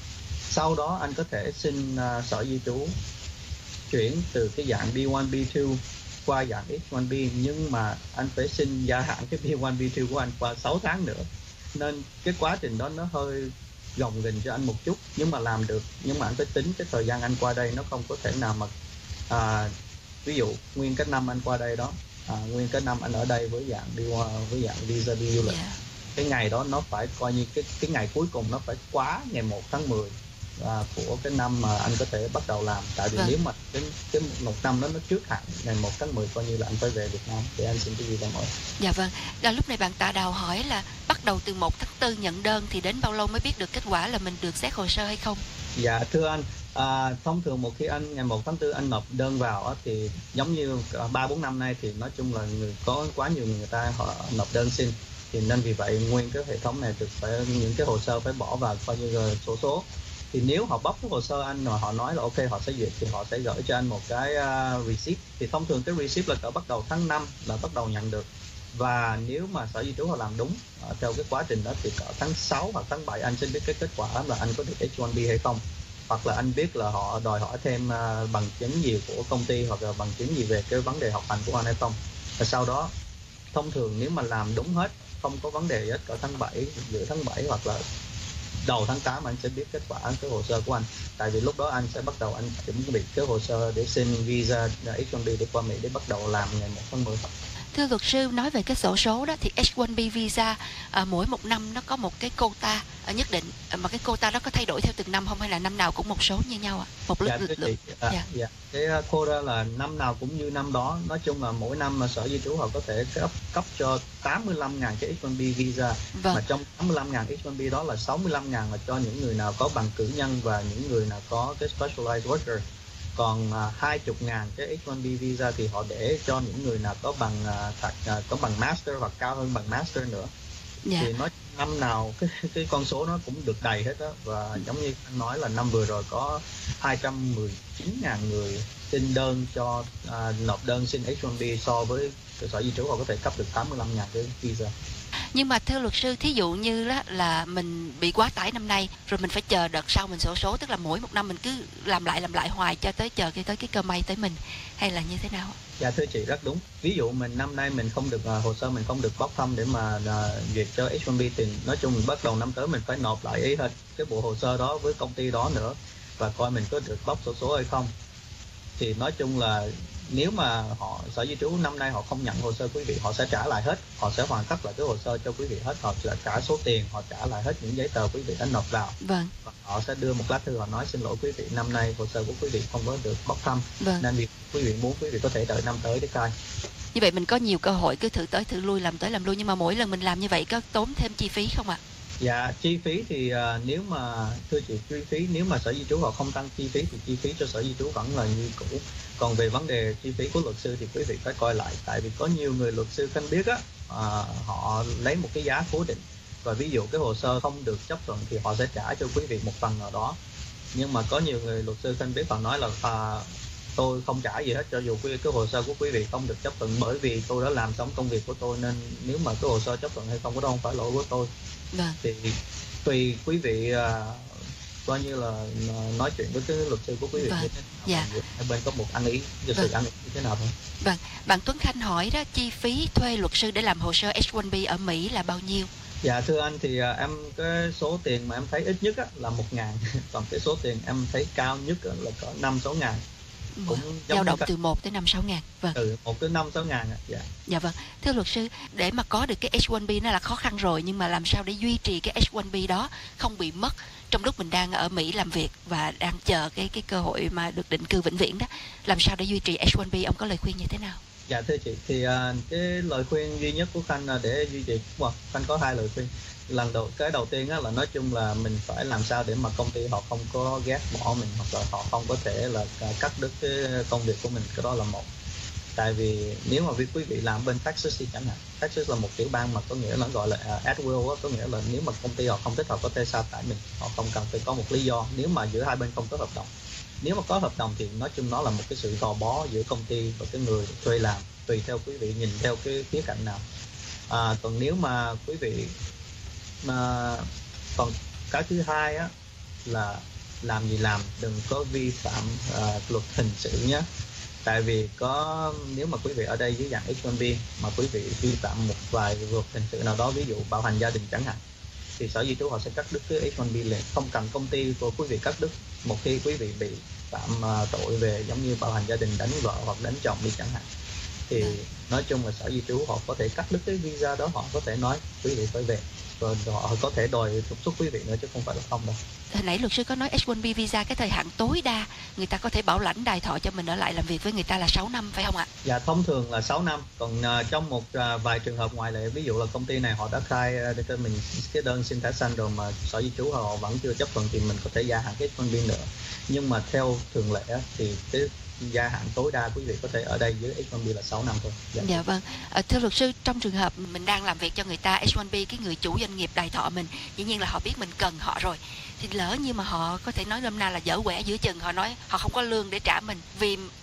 sau đó anh có thể xin uh, Sở Di trú chuyển từ cái dạng B một B hai qua dạng H một B, nhưng mà anh phải xin gia hạn cái B một B hai của anh qua sáu tháng nữa, nên cái quá trình đó nó hơi gồng ghềnh cho anh một chút, nhưng mà làm được. Nhưng mà anh phải tính cái thời gian anh qua đây nó không có thể nào mà à, ví dụ nguyên cái năm anh qua đây đó, à, nguyên cái năm anh ở đây với dạng đi với dạng visa đi du lịch, yeah. Cái ngày đó nó phải coi như cái cái ngày cuối cùng nó phải quá ngày một tháng mười à, của cái năm mà anh có thể bắt đầu làm. Tại vì vâng. nếu mà cái cái một năm đó nó trước hạn ngày một tháng mười coi như là anh phải về Việt Nam để anh xin cái visa mới. Dạ vâng. Và lúc này bạn Tạ Đào hỏi là bắt đầu từ một tháng tư nhận đơn thì đến bao lâu mới biết được kết quả là mình được xét hồ sơ hay không? Dạ thưa anh, à, thông thường một khi anh ngày một tháng tư anh nộp đơn vào thì giống như ba bốn năm nay thì nói chung là người có quá nhiều người, người ta họ nộp đơn xin, thì nên vì vậy nguyên cái hệ thống này được phải những cái hồ sơ phải bỏ vào coi như là số số. Thì nếu họ bóc cái hồ sơ anh mà họ nói là ok họ sẽ duyệt thì họ sẽ gửi cho anh một cái uh, receipt. Thì thông thường cái receipt là cỡ bắt đầu tháng năm là bắt đầu nhận được. Và nếu mà sở di trú họ làm đúng uh, theo cái quá trình đó thì cỡ tháng sáu hoặc tháng bảy anh sẽ biết cái kết quả là anh có được H one B hay không, hoặc là anh biết là họ đòi hỏi thêm uh, bằng chứng gì của công ty hoặc là bằng chứng gì về cái vấn đề học hành của anh hay không. Và sau đó thông thường nếu mà làm đúng hết, không có vấn đề gì hết, cỡ tháng bảy, giữa tháng bảy hoặc là đầu tháng tám anh sẽ biết kết quả cái hồ sơ của anh. Tại vì lúc đó anh sẽ bắt đầu anh chuẩn bị cái hồ sơ để xin visa H one B để qua Mỹ để bắt đầu làm ngày một tháng mười. Thưa luật sư, nói về cái sổ số đó thì H one B visa à, mỗi một năm nó có một cái quota à, nhất định, à, mà cái quota đó có thay đổi theo từng năm không hay là năm nào cũng một số như nhau ạ? À? Một Dạ, lực thưa chị, à, dạ. dạ. Cái quota là năm nào cũng như năm đó. Nói chung là mỗi năm mà sở di trú họ có thể cấp, cấp cho tám mươi lăm nghìn cái H one B visa. Vâng. Mà trong tám mươi lăm nghìn H one B đó là sáu mươi lăm nghìn là cho những người nào có bằng cử nhân và những người nào có cái specialized worker. Còn uh, hai mươi ngàn cái H one B visa thì họ để cho những người nào có bằng uh, thật, uh, có bằng master hoặc cao hơn bằng master nữa. Dạ. Thì nói năm nào cái cái con số nó cũng được đầy hết đó. Và giống như anh nói là năm vừa rồi có hai trăm mười chín nghìn người xin đơn cho uh, nộp đơn xin H one B, so với cơ sở di trú họ có thể cấp được tám mươi lăm nghìn cái visa. Nhưng mà thưa luật sư, thí dụ như đó là mình bị quá tải năm nay rồi mình phải chờ đợt sau mình sổ số, tức là mỗi một năm mình cứ làm lại làm lại hoài cho tới chờ cái tới cái cơ may tới mình, hay là như thế nào? Dạ thưa chị, rất đúng. Ví dụ mình năm nay mình không được uh, hồ sơ mình không được bốc thăm để mà uh, duyệt cho H one B thì nói chung mình bắt đầu năm tới mình phải nộp lại ý hết cái bộ hồ sơ đó với công ty đó nữa và coi mình có được bốc sổ số hay không. Thì nói chung là nếu mà họ sở di trú năm nay họ không nhận hồ sơ quý vị, họ sẽ trả lại hết, họ sẽ hoàn tất lại cái hồ sơ cho quý vị hết, họ sẽ trả số tiền, họ trả lại hết những giấy tờ quý vị đã nộp vào. Vâng. Và họ sẽ đưa một lá thư họ nói xin lỗi quý vị, năm nay hồ sơ của quý vị không có được bốc thăm. Vâng. Nên việc quý vị muốn quý vị có thể đợi năm tới để khai. Như vậy mình có nhiều cơ hội cứ thử tới thử lui, làm tới làm lui, nhưng mà mỗi lần mình làm như vậy có tốn thêm chi phí không ạ? À? Dạ, chi phí thì uh, nếu mà thưa chị, chi phí nếu mà sở di trú họ không tăng chi phí thì chi phí cho sở di trú vẫn là như cũ. Còn về vấn đề chi phí của luật sư thì quý vị phải coi lại, tại vì có nhiều người luật sư không biết á, uh, họ lấy một cái giá cố định và ví dụ cái hồ sơ không được chấp thuận thì họ sẽ trả cho quý vị một phần nào đó. Nhưng mà có nhiều người luật sư không biết, họ nói là uh, tôi không trả gì hết cho dù cái hồ sơ của quý vị không được chấp thuận, bởi vì tôi đã làm xong công việc của tôi, nên nếu mà cái hồ sơ chấp thuận hay không, cái đó không phải lỗi của tôi. Vâng. Thì tùy quý vị uh, coi như là nói chuyện với cái luật sư của quý vị. Vâng. Như thế nào, dạ. hai bên có một ăn ý, luật sư vâng. ăn ý như thế nào thôi. Vâng, bạn Tuấn Khanh hỏi đó, chi phí thuê luật sư để làm hồ sơ H one B ở Mỹ là bao nhiêu? Dạ thưa anh thì uh, em cái số tiền mà em thấy ít nhất á, là một ngàn, còn cái số tiền em thấy cao nhất là cỡ năm sáu ngàn. Cũng dao động từ một tới năm sáu ngàn. Vâng. Từ một tới năm sáu ngàn. Dạ. Dạ vâng. Thưa luật sư, để mà có được cái H one B nó là khó khăn rồi, nhưng mà làm sao để duy trì cái H one B đó không bị mất trong lúc mình đang ở Mỹ làm việc và đang chờ cái cái cơ hội mà được định cư vĩnh viễn đó, làm sao để duy trì H one B, ông có lời khuyên như thế nào? Dạ thưa chị, thì uh, cái lời khuyên duy nhất của Khanh là để duy trì, wow, Khanh có hai lời khuyên. Lần đầu cái đầu tiên á, là nói chung là mình phải làm sao để mà công ty họ không có ghét bỏ mình, hoặc là họ không có thể là cắt đứt cái công việc của mình, cái đó là một. Tại vì nếu mà quý vị làm bên Texas thì chẳng hạn, Texas là một tiểu bang mà có nghĩa là gọi là at will á, có nghĩa là nếu mà công ty họ không thích họ có thể sa thải mình, họ không cần phải có một lý do nếu mà giữa hai bên không có hợp đồng. Nếu mà có hợp đồng thì nói chung nó là một cái sự gò bó giữa công ty và cái người thuê làm, tùy theo quý vị nhìn theo cái khía cạnh nào. À, còn nếu mà quý vị mà còn cái thứ hai á là làm gì làm đừng có vi phạm uh, luật hình sự nhé. Tại vì có nếu mà quý vị ở đây dưới dạng H one B mà quý vị vi phạm một vài luật hình sự nào đó, ví dụ bạo hành gia đình chẳng hạn, thì sở di trú họ sẽ cắt đứt cái H one B liền, không cần công ty của quý vị cắt đứt. Một khi quý vị bị phạm uh, tội về giống như bạo hành gia đình, đánh vợ hoặc đánh chồng đi chẳng hạn, thì nói chung là sở di trú họ có thể cắt đứt cái visa đó, họ có thể nói quý vị phải về, rồi họ có thể đòi trục xuất quý vị nữa chứ không phải là không đâu. Hồi nãy luật sư có nói H one B visa cái thời hạn tối đa người ta có thể bảo lãnh đài thọ cho mình ở lại làm việc với người ta là sáu năm phải không ạ? Dạ thông thường là sáu năm, còn uh, trong một uh, vài trường hợp ngoại lệ, ví dụ là công ty này họ đã khai uh, để cho mình cái đơn xin thẻ xanh rồi mà sở di trú họ vẫn chưa chấp thuận thì mình có thể gia hạn cái H one B nữa. Nhưng mà theo thường lệ thì cái gia hạn tối đa quý vị có thể ở đây dưới H one B là sáu năm thôi. Dạ, dạ vâng. À, thưa luật sư, trong trường hợp mình đang làm việc cho người ta H one B, cái người chủ doanh nghiệp đài thọ mình dĩ nhiên là họ biết mình cần họ rồi, thì lỡ như mà họ có thể nói nôm na là dở quẻ giữa chừng, họ nói họ không có lương để trả mình vì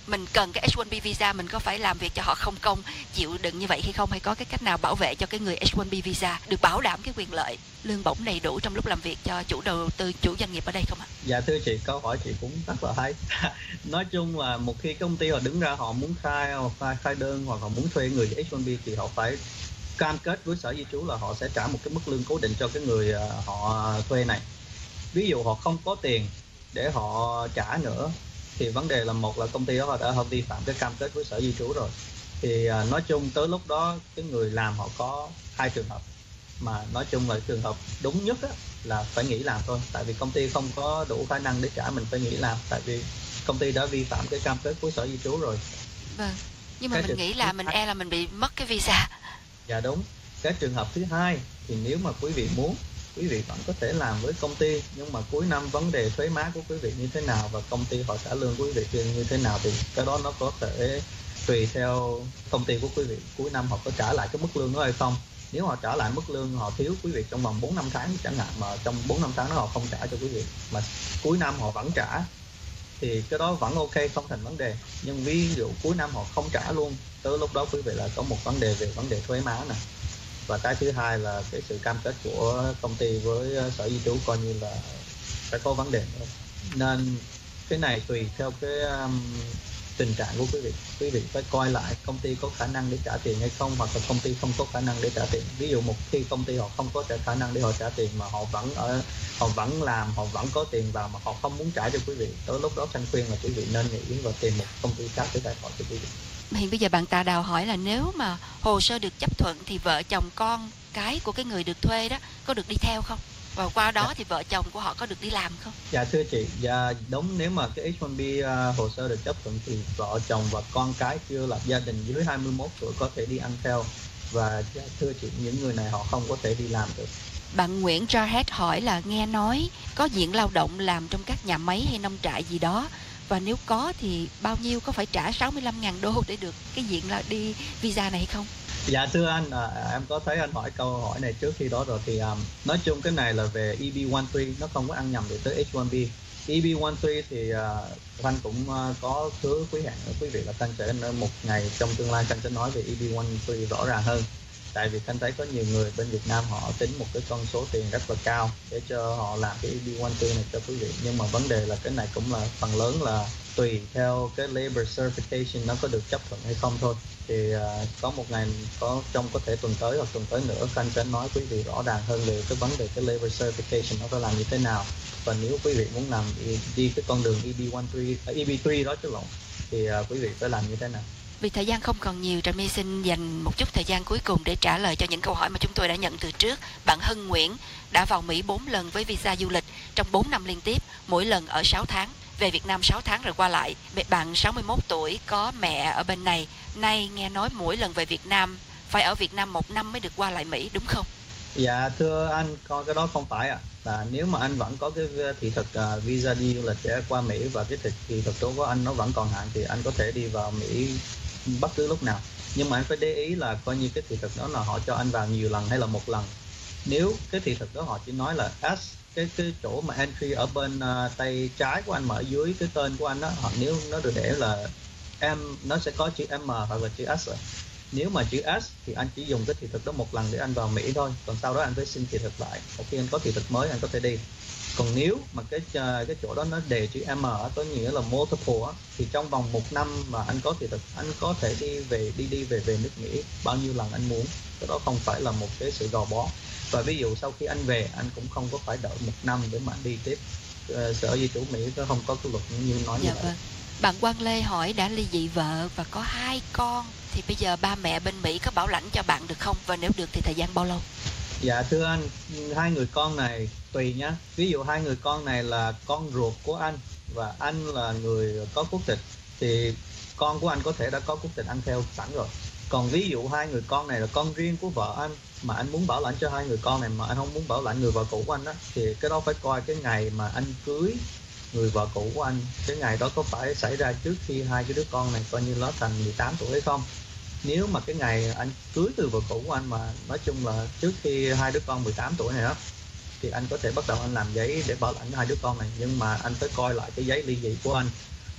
mình cần cái H một B visa, mình có phải làm việc cho họ không công, chịu đựng như vậy hay không, hay có cái cách nào bảo vệ cho cái người H một B visa được bảo đảm cái quyền lợi lương bổng đầy đủ trong lúc làm việc cho chủ đầu tư, chủ doanh nghiệp ở đây không ạ? Dạ thưa chị, câu hỏi chị cũng rất là hay. Nói chung là một khi công ty họ đứng ra họ muốn khai khai, khai đơn hoặc họ muốn thuê người H một B thì họ phải cam kết với sở di trú là họ sẽ trả một cái mức lương cố định cho cái người họ thuê này. Ví dụ họ không có tiền để họ trả nữa thì vấn đề là một là công ty đó họ đã họ vi phạm cái cam kết với sở di trú rồi. Thì uh, nói chung tới lúc đó cái người làm họ có hai trường hợp, mà nói chung là trường hợp đúng nhất á, là phải nghỉ làm thôi, tại vì công ty không có đủ khả năng để trả, mình phải nghỉ làm tại vì công ty đã vi phạm cái cam kết với sở di trú rồi. Vâng, nhưng mà cái mình trường... nghĩ là mình e là mình bị mất cái visa. Dạ đúng. Cái trường hợp thứ hai thì nếu mà quý vị muốn, quý vị vẫn có thể làm với công ty, nhưng mà cuối năm vấn đề thuế má của quý vị như thế nào và công ty họ trả lương quý vị như thế nào thì cái đó nó có thể tùy theo công ty của quý vị, cuối năm họ có trả lại cái mức lương đó hay không. Nếu họ trả lại mức lương họ thiếu quý vị trong vòng bốn năm tháng chẳng hạn, mà trong bốn năm tháng đó họ không trả cho quý vị mà cuối năm họ vẫn trả thì cái đó vẫn ok, không thành vấn đề. Nhưng ví dụ cuối năm họ không trả luôn, tới lúc đó quý vị là có một vấn đề về vấn đề thuế má nè. Và cái thứ hai là cái sự cam kết của công ty với sở di trú coi như là phải có vấn đề nữa. Nên cái này tùy theo cái um, tình trạng của quý vị, quý vị phải coi lại công ty có khả năng để trả tiền hay không, hoặc là công ty không có khả năng để trả tiền. Ví dụ một khi công ty họ không có khả năng để họ trả tiền mà họ vẫn ở họ vẫn làm, họ vẫn có tiền vào mà họ không muốn trả cho quý vị, tới lúc đó Thanh khuyên là quý vị nên nghỉ và tìm một công ty khác để tài khoản cho quý vị. Hiện bây giờ bạn Tà Đào hỏi là nếu mà hồ sơ được chấp thuận thì vợ chồng con cái của cái người được thuê đó có được đi theo không? Và qua đó dạ. thì vợ chồng của họ có được đi làm không? Dạ thưa chị, dạ đúng, nếu mà cái H một B uh, hồ sơ được chấp thuận thì vợ chồng và con cái chưa lập gia đình dưới hai mươi mốt tuổi có thể đi ăn theo. Và dạ, thưa chị, những người này họ không có thể đi làm được. Bạn Nguyễn Jarhead hỏi là nghe nói có diện lao động làm trong các nhà máy hay nông trại gì đó, và nếu có thì bao nhiêu, có phải trả sáu mươi lăm ngàn đô để được cái diện là đi visa này hay không? Dạ thưa anh, à, em có thấy anh hỏi câu hỏi này trước khi đó rồi thì um, nói chung cái này là về E B mười ba, nó không có ăn nhầm được tới H một B. E B mười ba thì uh, anh cũng uh, có hứa quý hạn quý vị là anh sẽ một ngày trong tương lai anh sẽ nói về E B mười ba rõ ràng hơn. Tại vì anh thấy có nhiều người bên Việt Nam họ tính một cái con số tiền rất là cao để cho họ làm cái E B mười ba này cho quý vị. Nhưng mà vấn đề là cái này cũng là phần lớn là tùy theo cái labor certification nó có được chấp thuận hay không thôi. Thì uh, có một ngày có trong có thể tuần tới hoặc tuần tới nữa anh sẽ nói quý vị rõ ràng hơn về cái vấn đề cái labor certification nó phải làm như thế nào. Và nếu quý vị muốn làm đi, đi cái con đường E B mười ba, E B ba đó chứ lộn, thì uh, quý vị phải làm như thế nào. Vì thời gian không còn nhiều, Trà My xin dành một chút thời gian cuối cùng để trả lời cho những câu hỏi mà chúng tôi đã nhận từ trước. Bạn Hân Nguyễn đã vào Mỹ bốn lần với visa du lịch trong bốn năm liên tiếp, mỗi lần ở sáu tháng. Về Việt Nam sáu tháng rồi qua lại. Bạn sáu mươi mốt tuổi, có mẹ ở bên này. Nay nghe nói mỗi lần về Việt Nam phải ở Việt Nam một năm mới được qua lại Mỹ, đúng không? Dạ thưa anh, coi cái đó không phải ạ. À. Là nếu mà anh vẫn có cái thị thực uh, visa đi du lịch để qua Mỹ và cái thị thực số của anh nó vẫn còn hạn thì anh có thể đi vào Mỹ bất cứ lúc nào. Nhưng mà anh phải để ý là coi như cái thị thực đó là họ cho anh vào nhiều lần hay là một lần. Nếu cái thị thực đó họ chỉ nói là S, cái cái chỗ mà entry ở bên uh, tay trái của anh mà ở dưới cái tên của anh đó, hoặc nếu nó được để là M, nó sẽ có chữ M hoặc là chữ S rồi. Nếu mà chữ S thì anh chỉ dùng cái thị thực đó một lần để anh vào Mỹ thôi, còn sau đó anh phải xin thị thực lại. Một khi anh có thị thực mới anh có thể đi. Còn nếu mà cái cái chỗ đó nó đề chữ M có nghĩa là multiple á, thì trong vòng một năm mà anh có thị thực, anh có thể đi về đi đi về về nước Mỹ bao nhiêu lần anh muốn. Cái đó không phải là một cái sự gò bó. Và ví dụ sau khi anh về anh cũng không có phải đợi một năm để mà anh đi tiếp. Uh, sở di trú Mỹ nó không có cái luật như nói dạ như vậy. Vâng. Bạn Quang Lê hỏi đã ly dị vợ và có hai con thì bây giờ ba mẹ bên Mỹ có bảo lãnh cho bạn được không, và nếu được thì thời gian bao lâu? Dạ thưa anh, hai người con này tùy nhá. Ví dụ hai người con này là con ruột của anh và anh là người có quốc tịch thì con của anh có thể đã có quốc tịch ăn theo sẵn rồi. Còn ví dụ hai người con này là con riêng của vợ anh mà anh muốn bảo lãnh cho hai người con này mà anh không muốn bảo lãnh người vợ cũ của anh á, thì cái đó phải coi cái ngày mà anh cưới người vợ cũ của anh, cái ngày đó có phải xảy ra trước khi hai cái đứa con này coi như nó thành mười tám tuổi hay không. Nếu mà cái ngày anh cưới từ vợ cũ của anh mà nói chung là trước khi hai đứa con mười tám tuổi này đó, thì anh có thể bắt đầu anh làm giấy để bảo lãnh hai đứa con này. Nhưng mà anh phải coi lại cái giấy ly dị của anh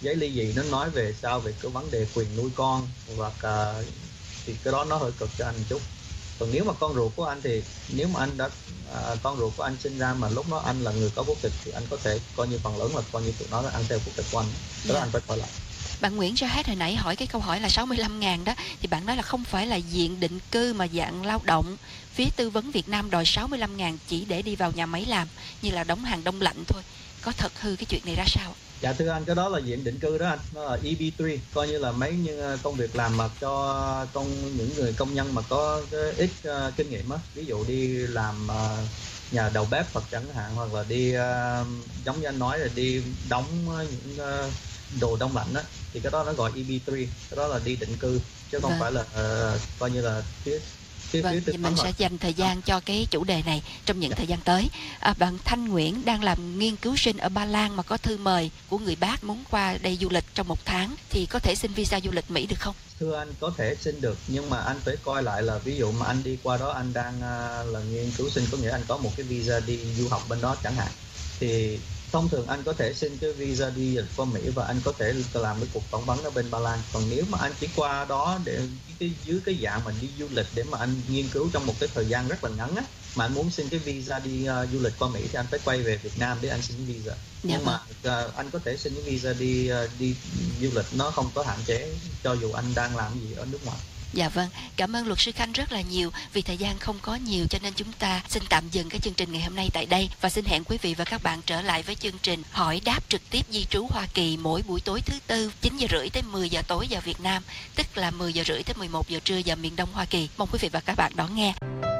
giấy ly dị nó nói về sao về cái vấn đề quyền nuôi con, hoặc uh, thì cái đó nó hơi cực cho anh một chút. Còn nếu mà con ruột của anh thì nếu mà anh đã à, con ruột của anh sinh ra mà lúc đó anh là người có quốc tịch thì anh có thể coi như phần lớn là coi như tụi nó là ăn theo quốc tịch của anh. Đó yeah. Anh phải coi lại. Bạn Nguyễn cho hết hồi nãy hỏi cái câu hỏi là sáu mươi lăm ngàn đó, thì bạn nói là không phải là diện định cư mà dạng lao động. Phía tư vấn Việt Nam đòi sáu mươi lăm ngàn chỉ để đi vào nhà máy làm, như là đóng hàng đông lạnh thôi. Có thật hư cái chuyện này ra sao? Dạ thưa anh, cái đó là diện định cư đó anh, nó là E B ba, coi như là mấy như công việc làm mà cho công những người công nhân mà có cái ít uh, kinh nghiệm á, ví dụ đi làm uh, nhà đầu bếp hoặc chẳng hạn, hoặc là đi uh, giống như anh nói là đi đóng những uh, đồ đông lạnh á, thì cái đó nó gọi E B ba, cái đó là đi định cư chứ không vâng. phải là uh, coi như là phía Vâng, thì mình sẽ dành thời gian cho cái chủ đề này trong những thời gian tới. À, bạn Thanh Nguyễn đang làm nghiên cứu sinh ở Ba Lan mà có thư mời của người bác muốn qua đây du lịch trong một tháng, thì có thể xin visa du lịch Mỹ được không? Thưa anh, có thể xin được, nhưng mà anh phải coi lại là ví dụ mà anh đi qua đó anh đang uh, là nghiên cứu sinh, có nghĩa anh có một cái visa đi du học bên đó chẳng hạn, thì thông thường anh có thể xin cái visa đi du lịch qua Mỹ và anh có thể làm cái cuộc phỏng vấn ở bên Ba Lan. Còn nếu mà anh chỉ qua đó để cái dưới cái dạng mà đi du lịch để mà anh nghiên cứu trong một cái thời gian rất là ngắn á, mà anh muốn xin cái visa đi uh, du lịch qua Mỹ thì anh phải quay về Việt Nam để anh xin visa. Dạ nhưng vâng. mà uh, anh có thể xin cái visa đi uh, đi du lịch, nó không có hạn chế cho dù anh đang làm gì ở nước ngoài. Dạ vâng, cảm ơn luật sư Khanh rất là nhiều. Vì thời gian không có nhiều cho nên chúng ta xin tạm dừng cái chương trình ngày hôm nay tại đây, và xin hẹn quý vị và các bạn trở lại với chương trình Hỏi đáp trực tiếp di trú Hoa Kỳ mỗi buổi tối thứ tư chín giờ rưỡi tới mười giờ tối giờ Việt Nam, tức là mười giờ rưỡi tới mười một giờ trưa giờ miền Đông Hoa Kỳ. Mong quý vị và các bạn đón nghe.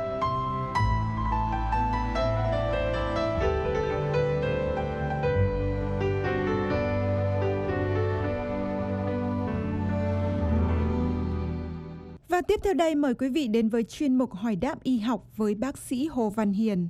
Và tiếp theo đây mời quý vị đến với chuyên mục Hỏi đáp y học với bác sĩ Hồ Văn Hiền.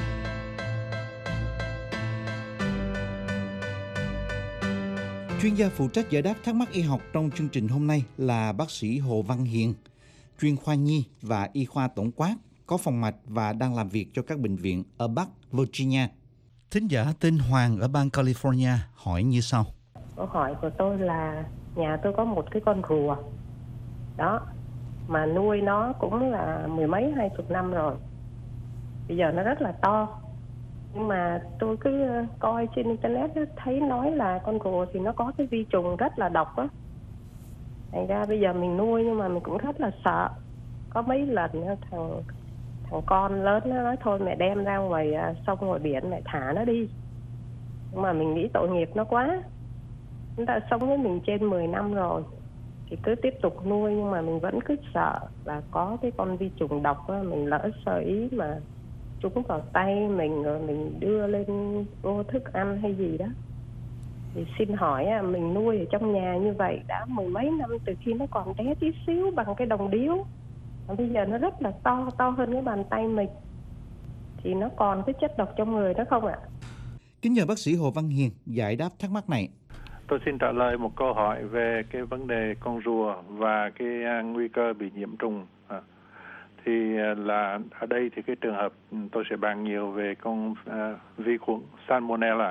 Chuyên gia phụ trách giải đáp thắc mắc y học trong chương trình hôm nay là bác sĩ Hồ Văn Hiền, chuyên khoa nhi và y khoa tổng quát, có phòng mạch và đang làm việc cho các bệnh viện ở Bắc Virginia. Thính giả tên Hoàng ở bang California hỏi như sau. Câu hỏi của tôi là nhà tôi có một cái con rùa đó, mà nuôi nó cũng là mười mấy hai chục năm rồi. Bây giờ nó rất là to, nhưng mà tôi cứ coi trên internet đó, thấy nói là con rùa thì nó có cái vi trùng rất là độc á. Thành ra bây giờ mình nuôi nhưng mà mình cũng rất là sợ. Có mấy lần thằng thằng con lớn nó nói thôi mẹ đem ra ngoài sông ngoài biển mẹ thả nó đi. Nhưng mà mình nghĩ tội nghiệp nó quá. Chúng ta sống với mình trên mười năm rồi thì cứ tiếp tục nuôi, nhưng mà mình vẫn cứ sợ là có cái con vi trùng độc đó, mình lỡ sơ ý mà trúng vào tay mình rồi mình đưa lên vô thức ăn hay gì đó. Thì xin hỏi mình nuôi ở trong nhà như vậy đã mười mấy năm, từ khi nó còn bé tí xíu bằng cái đồng điếu, và bây giờ nó rất là to, to hơn cái bàn tay mình, thì nó còn cái chất độc trong người đó không ạ? Kính nhờ bác sĩ Hồ Văn Hiền giải đáp thắc mắc này. Tôi xin trả lời một câu hỏi về cái vấn đề con rùa và cái nguy cơ bị nhiễm trùng. À, thì là ở đây thì cái trường hợp tôi sẽ bàn nhiều về con uh, vi khuẩn Salmonella.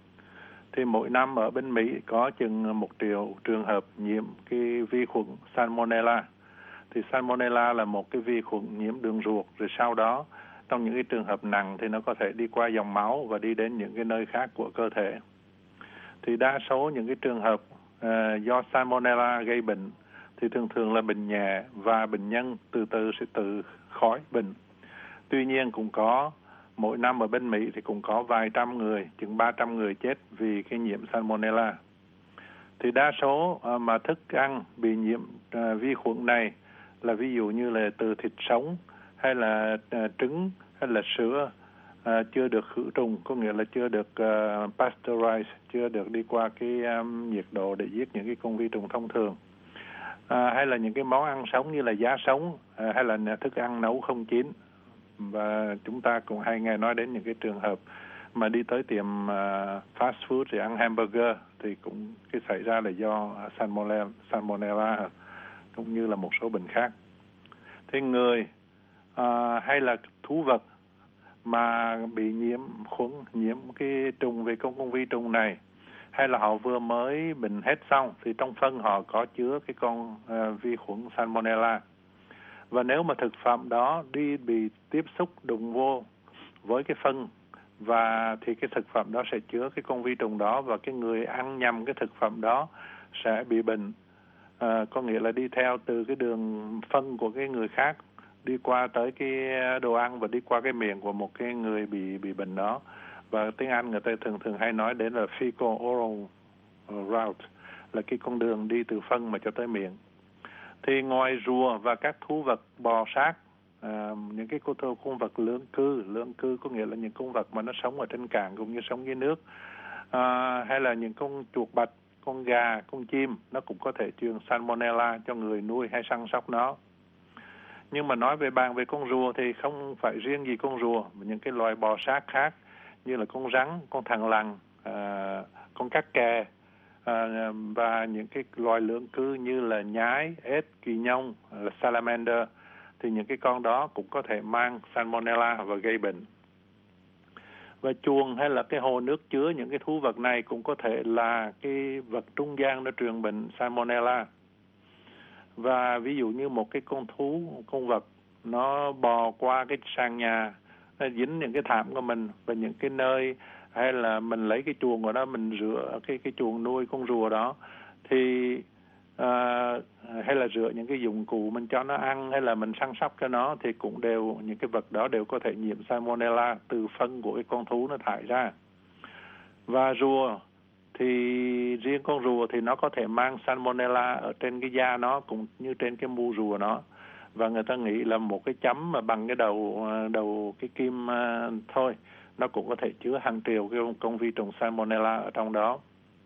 Thì mỗi năm ở bên Mỹ có chừng một triệu trường hợp nhiễm cái vi khuẩn Salmonella. Thì Salmonella là một cái vi khuẩn nhiễm đường ruột, rồi sau đó trong những cái trường hợp nặng thì nó có thể đi qua dòng máu và đi đến những cái nơi khác của cơ thể. Thì đa số những cái trường hợp uh, do Salmonella gây bệnh thì thường thường là bệnh nhẹ và bệnh nhân từ từ sẽ tự khỏi bệnh. Tuy nhiên cũng có mỗi năm ở bên Mỹ thì cũng có vài trăm người, chừng ba trăm người chết vì cái nhiễm Salmonella. Thì đa số uh, mà thức ăn bị nhiễm uh, vi khuẩn này là ví dụ như là từ thịt sống hay là uh, trứng hay là sữa À, chưa được khử trùng, có nghĩa là chưa được uh, pasteurize, chưa được đi qua cái um, nhiệt độ để giết những cái con vi trùng thông thường, à, hay là những cái món ăn sống như là giá sống, à, hay là thức ăn nấu không chín. Và chúng ta cũng hay nghe nói đến những cái trường hợp mà đi tới tiệm uh, fast food để ăn hamburger thì cũng cái xảy ra là do salmonella, salmonella cũng như là một số bệnh khác. Thế người uh, hay là thú vật mà bị nhiễm khuẩn, nhiễm cái trùng về con con vi trùng này, hay là họ vừa mới bệnh hết xong thì trong phân họ có chứa cái con uh, vi khuẩn Salmonella. Và nếu mà thực phẩm đó đi bị tiếp xúc đụng vô với cái phân và thì cái thực phẩm đó sẽ chứa cái con vi trùng đó, và cái người ăn nhầm cái thực phẩm đó sẽ bị bệnh. À, có nghĩa là đi theo từ cái đường phân của cái người khác đi qua tới cái đồ ăn và đi qua cái miệng của một cái người bị bị bệnh đó. Và tiếng Anh người ta thường thường hay nói đến là fecal oral route, là cái con đường đi từ phân mà cho tới miệng. Thì ngoài rùa và các thú vật bò sát, à, những cái con vật lưỡng cư, lưỡng cư có nghĩa là những con vật mà nó sống ở trên cạn cũng như sống dưới nước, à, hay là những con chuột bạch, con gà, con chim, nó cũng có thể truyền Salmonella cho người nuôi hay săn sóc nó. Nhưng mà nói về bàn về con rùa thì không phải riêng gì con rùa, mà những cái loài bò sát khác như là con rắn, con thằn lằn, à, con cát kè, à, và những cái loài lưỡng cư như là nhái, ếch, kỳ nhông, là salamander, thì những cái con đó cũng có thể mang Salmonella và gây bệnh. Và chuồng hay là cái hồ nước chứa những cái thú vật này cũng có thể là cái vật trung gian nó truyền bệnh Salmonella. Và ví dụ như một cái con thú, con vật nó bò qua cái sàn nhà, nó dính những cái thảm của mình và những cái nơi, hay là mình lấy cái chuồng của nó mình rửa cái cái chuồng nuôi con rùa đó, thì à, hay là rửa những cái dụng cụ mình cho nó ăn, hay là mình săn sóc cho nó, thì cũng đều những cái vật đó đều có thể nhiễm Salmonella từ phân của cái con thú nó thải ra. Và rùa thì riêng con rùa thì nó có thể mang Salmonella ở trên cái da nó cũng như trên cái mu rùa nó, và người ta nghĩ là một cái chấm mà bằng cái đầu đầu cái kim uh, thôi, nó cũng có thể chứa hàng triệu cái con vi trùng Salmonella ở trong đó.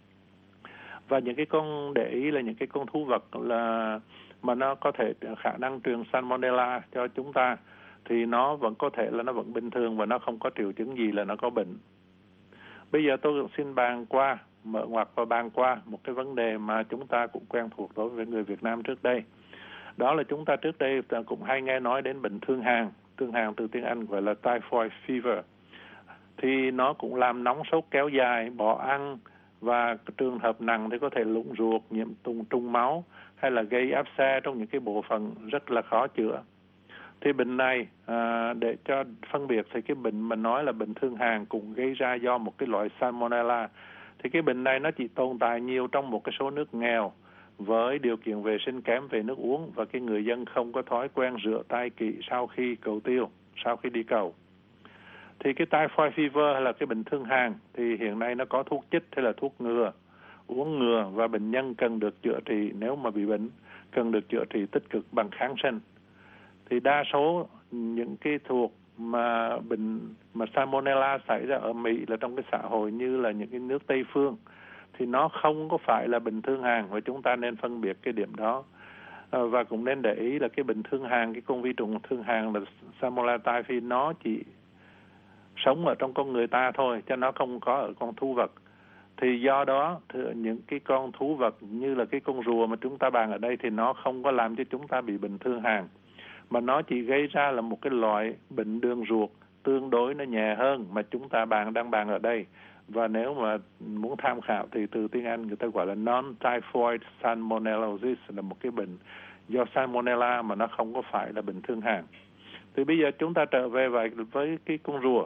Và những cái con để ý là những cái con thú vật là mà nó có thể khả năng truyền Salmonella cho chúng ta thì nó vẫn có thể là nó vẫn bình thường và nó không có triệu chứng gì là nó có bệnh. Bây giờ tôi xin bàn qua, mở ngoặt và bàn qua một cái vấn đề mà chúng ta cũng quen thuộc đối với người Việt Nam trước đây. Đó là chúng ta trước đây cũng hay nghe nói đến bệnh thương hàn, thương hàn từ tiếng Anh gọi là typhoid fever. Thì nó cũng làm nóng sốt kéo dài, bỏ ăn, và trường hợp nặng thì có thể lủng ruột, nhiễm trùng trùng máu, hay là gây áp xe trong những cái bộ phận rất là khó chữa. Thì bệnh này, à, để cho phân biệt thì cái bệnh mà nói là bệnh thương hàn cũng gây ra do một cái loại Salmonella. Thì cái bệnh này nó chỉ tồn tại nhiều trong một cái số nước nghèo với điều kiện vệ sinh kém về nước uống, và cái người dân không có thói quen rửa tay kỹ sau khi cầu tiêu, sau khi đi cầu. Thì cái typhoid fever hay là cái bệnh thương hàn thì hiện nay nó có thuốc chích hay là thuốc ngừa, uống ngừa, và bệnh nhân cần được chữa trị nếu mà bị bệnh, cần được chữa trị tích cực bằng kháng sinh. Thì đa số những cái thuộc mà bệnh mà Salmonella xảy ra ở Mỹ là trong cái xã hội như là những cái nước Tây phương thì nó không có phải là bệnh thương hàn, và chúng ta nên phân biệt cái điểm đó. À, và cũng nên để ý là cái bệnh thương hàn, cái con vi trùng thương hàn là Salmonella typhi, nó chỉ sống ở trong con người ta thôi, chứ nó không có ở con thú vật. Thì do đó những cái con thú vật như là cái con rùa mà chúng ta bàn ở đây thì nó không có làm cho chúng ta bị bệnh thương hàn, mà nó chỉ gây ra là một cái loại bệnh đường ruột tương đối nó nhẹ hơn mà chúng ta bàn đang bàn ở đây. Và nếu mà muốn tham khảo thì từ tiếng Anh người ta gọi là non-typhoid salmonellosis, là một cái bệnh do Salmonella mà nó không có phải là bệnh thương hàn. Thì bây giờ chúng ta trở về với, với cái con rùa.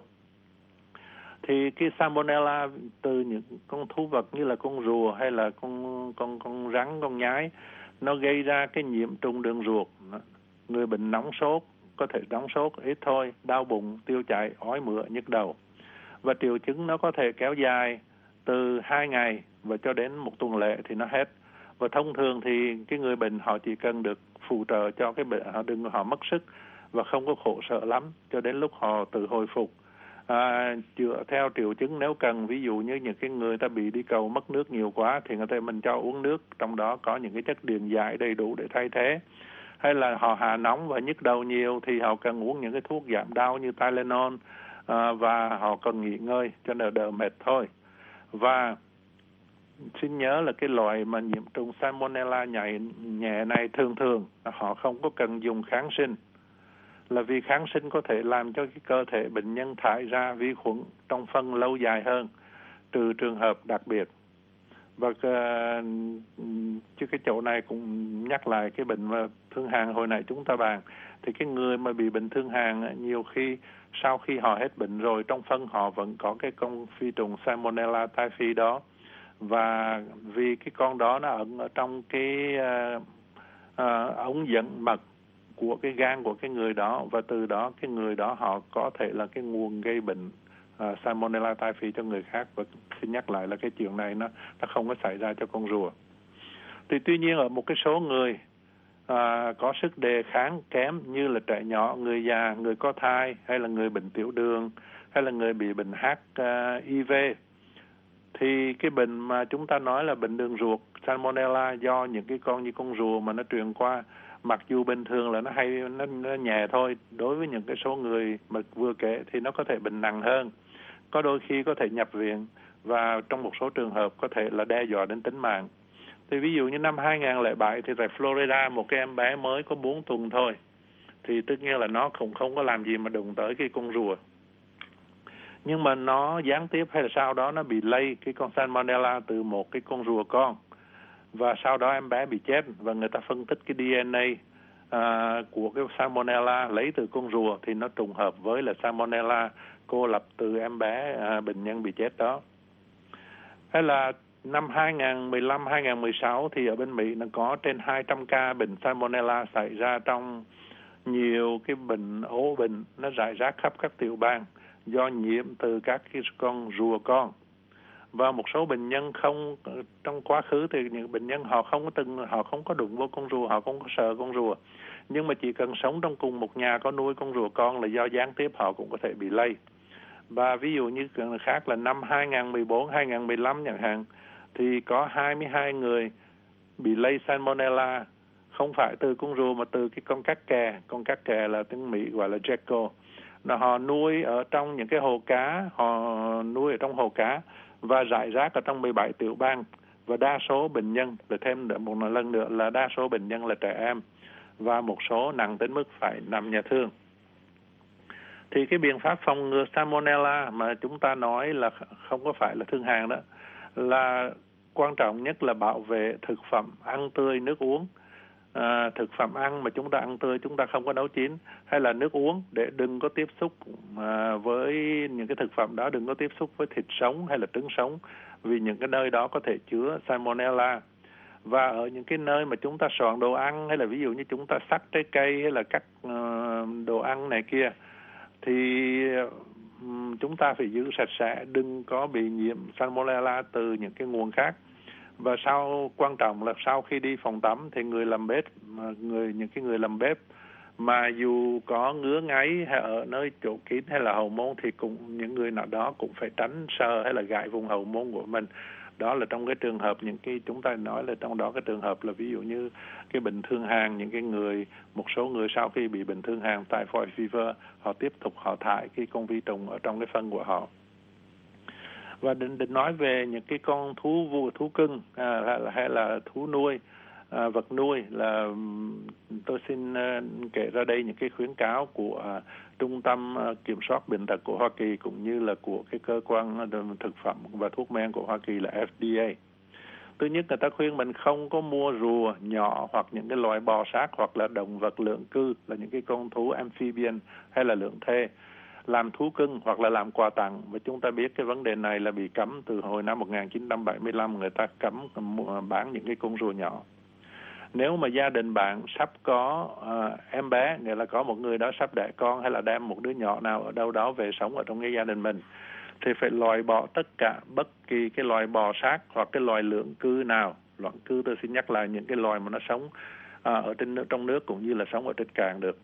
Thì cái Salmonella từ những con thú vật như là con rùa hay là con con con rắn, con nhái, nó gây ra cái nhiễm trùng đường ruột. Người bệnh nóng sốt, có thể nóng sốt ít thôi, đau bụng, tiêu chảy, ói mửa, nhức đầu. Và triệu chứng nó có thể kéo dài từ hai ngày và cho đến một tuần lễ thì nó hết. Và thông thường thì cái người bệnh họ chỉ cần được phụ trợ cho cái bệnh, họ đừng họ mất sức và không có khổ sở lắm cho đến lúc họ tự hồi phục. À, chữa theo triệu chứng nếu cần. Ví dụ như những cái người ta bị đi cầu mất nước nhiều quá thì người ta mình cho uống nước, trong đó có những cái chất điện giải đầy đủ để thay thế. Hay là họ hạ nóng và nhức đầu nhiều thì họ cần uống những cái thuốc giảm đau như Tylenol, à, và họ cần nghỉ ngơi cho đỡ đỡ mệt thôi. Và xin nhớ là cái loại mà nhiễm trùng Salmonella nhẹ, nhẹ này thường thường họ không có cần dùng kháng sinh, là vì kháng sinh có thể làm cho cái cơ thể bệnh nhân thải ra vi khuẩn trong phân lâu dài hơn, trừ trường hợp đặc biệt. Và uh, chứ cái chỗ này cũng nhắc lại cái bệnh mà thương hàn hồi nãy chúng ta bàn. Thì cái người mà bị bệnh thương hàn nhiều khi sau khi họ hết bệnh rồi, trong phân họ vẫn có cái con phi trùng Salmonella typhi đó. Và vì cái con đó nó ẩn ở trong cái uh, uh, ống dẫn mật của cái gan của cái người đó, và từ đó cái người đó họ có thể là cái nguồn gây bệnh uh, Salmonella typhi cho người khác. Và xin nhắc lại là cái chuyện này nó nó không có xảy ra cho con rùa. Thì tuy nhiên ở một cái số người À, có sức đề kháng kém như là trẻ nhỏ, người già, người có thai, hay là người bệnh tiểu đường, hay là người bị bệnh hát i vê, thì cái bệnh mà chúng ta nói là bệnh đường ruột Salmonella do những cái con như con rùa mà nó truyền qua, mặc dù bình thường là nó hay nó, nó nhẹ thôi, đối với những cái số người mà vừa kể thì nó có thể bệnh nặng hơn, có đôi khi có thể nhập viện, và trong một số trường hợp có thể là đe dọa đến tính mạng. Thì ví dụ như năm hai không không bảy thì tại Florida một cái em bé mới có bốn tuần thôi, thì tất nhiên là nó cũng không có làm gì mà đụng tới cái con rùa, nhưng mà nó gián tiếp hay là sau đó nó bị lây cái con Salmonella từ một cái con rùa con, và sau đó em bé bị chết, và người ta phân tích cái đê en a à, của cái Salmonella lấy từ con rùa thì nó trùng hợp với là Salmonella cô lập từ em bé à, bệnh nhân bị chết đó. Hay là năm hai không một lăm hai không một sáu thì ở bên Mỹ nó có trên hai trăm ca bệnh Salmonella xảy ra trong nhiều cái bệnh ố bệnh, nó rải rác khắp các tiểu bang do nhiễm từ các cái con rùa con. Và một số bệnh nhân không, trong quá khứ thì những bệnh nhân họ không có từng họ không có đụng vô con rùa, họ không có sợ con rùa, nhưng mà chỉ cần sống trong cùng một nhà có nuôi con rùa con là do gián tiếp họ cũng có thể bị lây. Và ví dụ như khác là năm hai không một bốn hai không một lăm chẳng hạn, thì có hai mươi hai người bị lây Salmonella, không phải từ con rùa mà từ cái con cát kè. Con cát kè là tiếng Mỹ gọi là gecko. Là họ nuôi ở trong những cái hồ cá, họ nuôi ở trong hồ cá và rải rác ở trong mười bảy tiểu bang. Và đa số bệnh nhân, và thêm một lần nữa là đa số bệnh nhân là trẻ em, và một số nặng đến mức phải nằm nhà thương. Thì cái biện pháp phòng ngừa Salmonella mà chúng ta nói là không có phải là thương hàn đó, là quan trọng nhất là bảo vệ thực phẩm ăn tươi, nước uống. À, thực phẩm ăn mà chúng ta ăn tươi, chúng ta không có nấu chín, hay là nước uống, để đừng có tiếp xúc à, với những cái thực phẩm đó, đừng có tiếp xúc với thịt sống hay là trứng sống, vì những cái nơi đó có thể chứa Salmonella. Và ở những cái nơi mà chúng ta soạn đồ ăn, hay là ví dụ như chúng ta sắc trái cây hay là cắt uh, đồ ăn này kia, thì um, chúng ta phải giữ sạch sẽ, đừng có bị nhiễm Salmonella từ những cái nguồn khác. Và sau quan trọng là sau khi đi phòng tắm thì người làm bếp, người những cái người làm bếp mà dù có ngứa ngáy hay ở nơi chỗ kín hay là hậu môn, thì cũng những người nào đó cũng phải tránh sờ hay là gãi vùng hậu môn của mình. Đó là trong cái trường hợp những cái chúng ta nói là trong đó cái trường hợp là ví dụ như cái bệnh thương hàn, những cái người một số người sau khi bị bệnh thương hàn typhoid fever, họ tiếp tục họ thải cái con vi trùng ở trong cái phân của họ. Và định, định nói về những cái con thú vụ thú cưng à, hay, là, hay là thú nuôi, à, vật nuôi, là tôi xin uh, kể ra đây những cái khuyến cáo của uh, Trung tâm uh, Kiểm soát Bệnh tật của Hoa Kỳ, cũng như là của cái cơ quan uh, thực phẩm và thuốc men của Hoa Kỳ là F D A. Thứ nhất, người ta khuyên mình không có mua rùa nhỏ hoặc những cái loài bò sát hoặc là động vật lưỡng cư, là những cái con thú amphibian hay là lưỡng thê, làm thú cưng hoặc là làm quà tặng. Và chúng ta biết cái vấn đề này là bị cấm từ hồi năm một nghìn chín trăm bảy mươi lăm, người ta cấm bán những cái con rùa nhỏ. Nếu mà gia đình bạn sắp có uh, em bé, nghĩa là có một người đó sắp đẻ con hay là đem một đứa nhỏ nào ở đâu đó về sống ở trong cái gia đình mình, thì phải loại bỏ tất cả bất kỳ cái loài bò sát hoặc cái loài lưỡng cư nào. Loài cư tôi xin nhắc lại những cái loài mà nó sống uh, ở trên nước, trong nước cũng như là sống ở trên cạn được.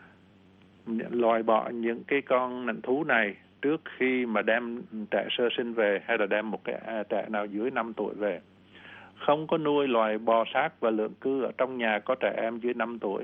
Loại bỏ những cái con nặng thú này trước khi mà đem trẻ sơ sinh về, hay là đem một cái trẻ nào dưới năm tuổi về. Không có nuôi loài bò sát và lưỡng cư ở trong nhà có trẻ em dưới năm tuổi.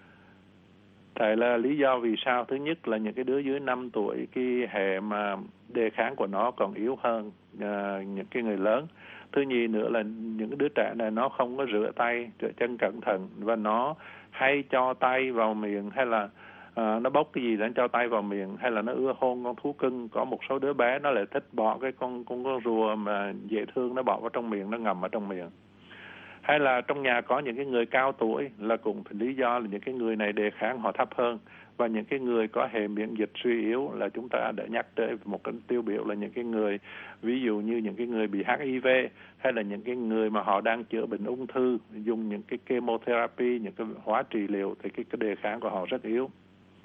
Tại là lý do vì sao? Thứ nhất là những cái đứa dưới năm tuổi, cái hệ mà đề kháng của nó còn yếu hơn uh, những cái người lớn. Thứ nhì nữa là những cái đứa trẻ này nó không có rửa tay, rửa chân cẩn thận, và nó hay cho tay vào miệng hay là À, nó bốc cái gì nó cho tay vào miệng, hay là nó ưa hôn con thú cưng. Có một số đứa bé nó lại thích bỏ cái con con con rùa mà dễ thương, nó bỏ vào trong miệng, nó ngậm ở trong miệng. Hay là trong nhà có những cái người cao tuổi, là cũng lý do là những cái người này đề kháng họ thấp hơn, và những cái người có hệ miễn dịch suy yếu là chúng ta đã nhắc tới một cái tiêu biểu là những cái người, ví dụ như những cái người bị H I V, hay là những cái người mà họ đang chữa bệnh ung thư, dùng những cái chemotherapy, những cái hóa trị liệu, thì cái, cái đề kháng của họ rất yếu.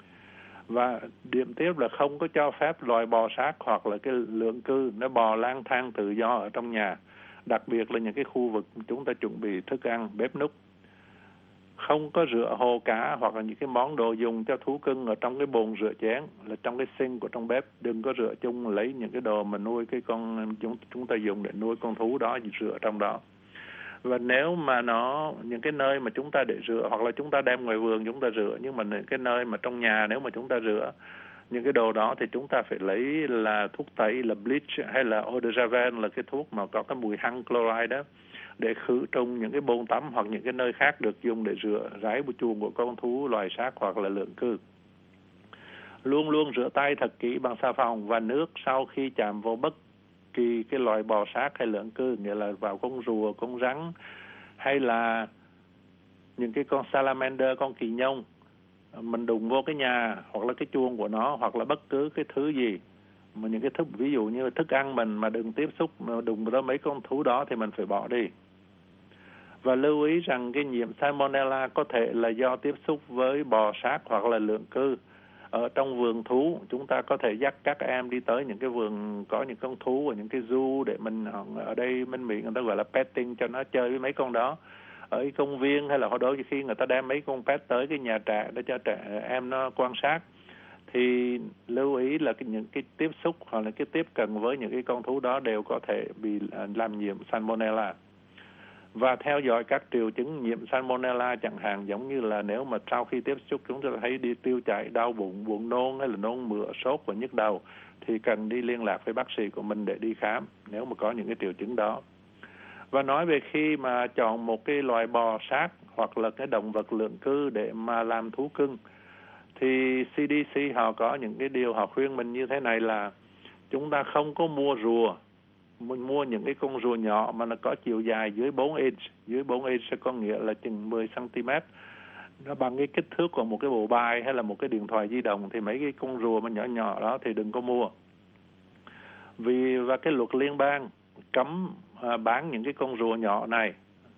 Và điểm tiếp là không có cho phép loài bò sát hoặc là cái lượng cư nó bò lang thang tự do ở trong nhà, đặc biệt là những cái khu vực chúng ta chuẩn bị thức ăn, bếp núc. Không có rửa hồ cá hoặc là những cái món đồ dùng cho thú cưng ở trong cái bồn rửa chén, là trong cái sink của trong bếp. Đừng có rửa chung, lấy những cái đồ mà nuôi cái con chúng chúng ta dùng để nuôi con thú đó rửa trong đó. Và nếu mà nó những cái nơi mà chúng ta để rửa, hoặc là chúng ta đem ngoài vườn chúng ta rửa, nhưng mà những cái nơi mà trong nhà nếu mà chúng ta rửa những cái đồ đó thì chúng ta phải lấy là thuốc tẩy, là bleach hay là eau de javel, là cái thuốc mà có cái mùi hăng chloride đó, để khử trùng những cái bồn tắm hoặc những cái nơi khác được dùng để rửa ráy của chuồng của con thú loài sát hoặc là lợn cư. Luôn luôn rửa tay thật kỹ bằng xà phòng và nước sau khi chạm vào bất kỳ cái loài bò sát hay lợn cư, nghĩa là vào con rùa, con rắn, hay là những cái con salamander, con kỳ nhông. Mình đụng vô cái nhà hoặc là cái chuồng của nó, hoặc là bất cứ cái thứ gì mà những cái thức, ví dụ như thức ăn mình mà đừng tiếp xúc, mà đụng vào mấy con thú đó thì mình phải bỏ đi. Và lưu ý rằng cái nhiễm Salmonella có thể là do tiếp xúc với bò sát hoặc là lợn cư. Ở trong vườn thú, chúng ta có thể dắt các em đi tới những cái vườn có những con thú, ở những cái zoo để mình, ở đây bên Mỹ người ta gọi là petting, cho nó chơi với mấy con đó. Ở công viên hay là hồi đó khi người ta đem mấy con pet tới cái nhà trẻ để cho trẻ em nó quan sát, thì lưu ý là cái, những cái tiếp xúc hoặc là cái tiếp cận với những cái con thú đó đều có thể bị làm nhiễm Salmonella. Và theo dõi các triệu chứng nhiễm Salmonella, chẳng hạn giống như là nếu mà sau khi tiếp xúc chúng ta thấy đi tiêu chảy, đau bụng, buồn nôn hay là nôn mửa, sốt và nhức đầu, thì cần đi liên lạc với bác sĩ của mình để đi khám nếu mà có những cái triệu chứng đó. Và nói về khi mà chọn một cái loài bò sát hoặc là cái động vật lợn cư để mà làm thú cưng, thì C D C họ có những cái điều họ khuyên mình như thế này là chúng ta không có mua rùa, mình mua những cái con rùa nhỏ mà nó có chiều dài dưới bốn inch, dưới bốn inch sẽ có nghĩa là chừng mười xăng-ti-mét. Nó bằng cái kích thước của một cái bộ bài hay là một cái điện thoại di động, thì mấy cái con rùa mà nhỏ nhỏ đó thì đừng có mua. Vì và cái luật liên bang cấm à, bán những cái con rùa nhỏ này,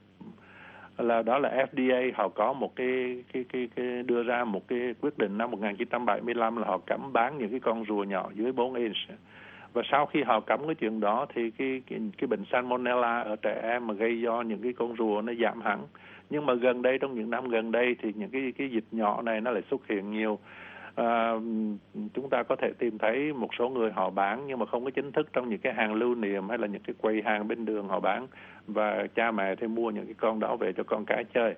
là đó là F D A họ có một cái cái cái cái đưa ra một cái quyết định năm một nghìn chín trăm bảy mươi lăm là họ cấm bán những cái con rùa nhỏ dưới bốn inch. Và sau khi họ cấm cái chuyện đó thì cái cái cái bệnh Salmonella ở trẻ em mà gây do những cái con rùa nó giảm hẳn. Nhưng mà gần đây, trong những năm gần đây thì những cái cái dịch nhỏ này nó lại xuất hiện nhiều. À, chúng ta có thể tìm thấy một số người họ bán nhưng mà không có chính thức trong những cái hàng lưu niệm hay là những cái quầy hàng bên đường họ bán, và cha mẹ thì mua những cái con đó về cho con cái chơi.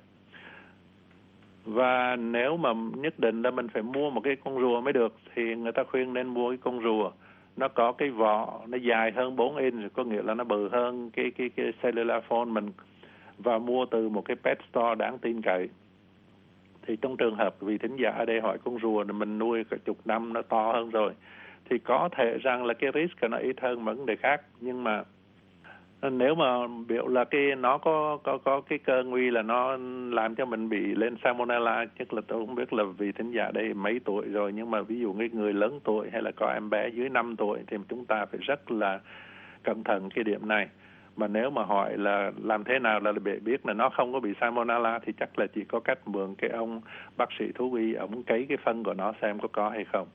Và nếu mà nhất định là mình phải mua một cái con rùa mới được thì người ta khuyên nên mua cái con rùa nó có cái vỏ nó dài hơn bốn inch, có nghĩa là nó bự hơn cái cái cái cellular phone mình, và mua từ một cái pet store đáng tin cậy. Thì trong trường hợp vì thính giả ở đây hỏi con rùa mình nuôi cả chục năm nó to hơn rồi, thì có thể rằng là cái risk nó ít hơn vấn đề khác. Nhưng mà nếu mà biểu là cái nó có có có cái cơ nguy là nó làm cho mình bị lên Salmonella, chắc là tôi không biết là vì thính giả đây mấy tuổi rồi, nhưng mà ví dụ cái người lớn tuổi hay là có em bé dưới năm tuổi thì chúng ta phải rất là cẩn thận cái điểm này. Mà nếu mà hỏi là làm thế nào là để biết là nó không có bị Salmonella thì chắc là chỉ có cách mượn cái ông bác sĩ thú y, ông cấy cái phân của nó xem có có hay không.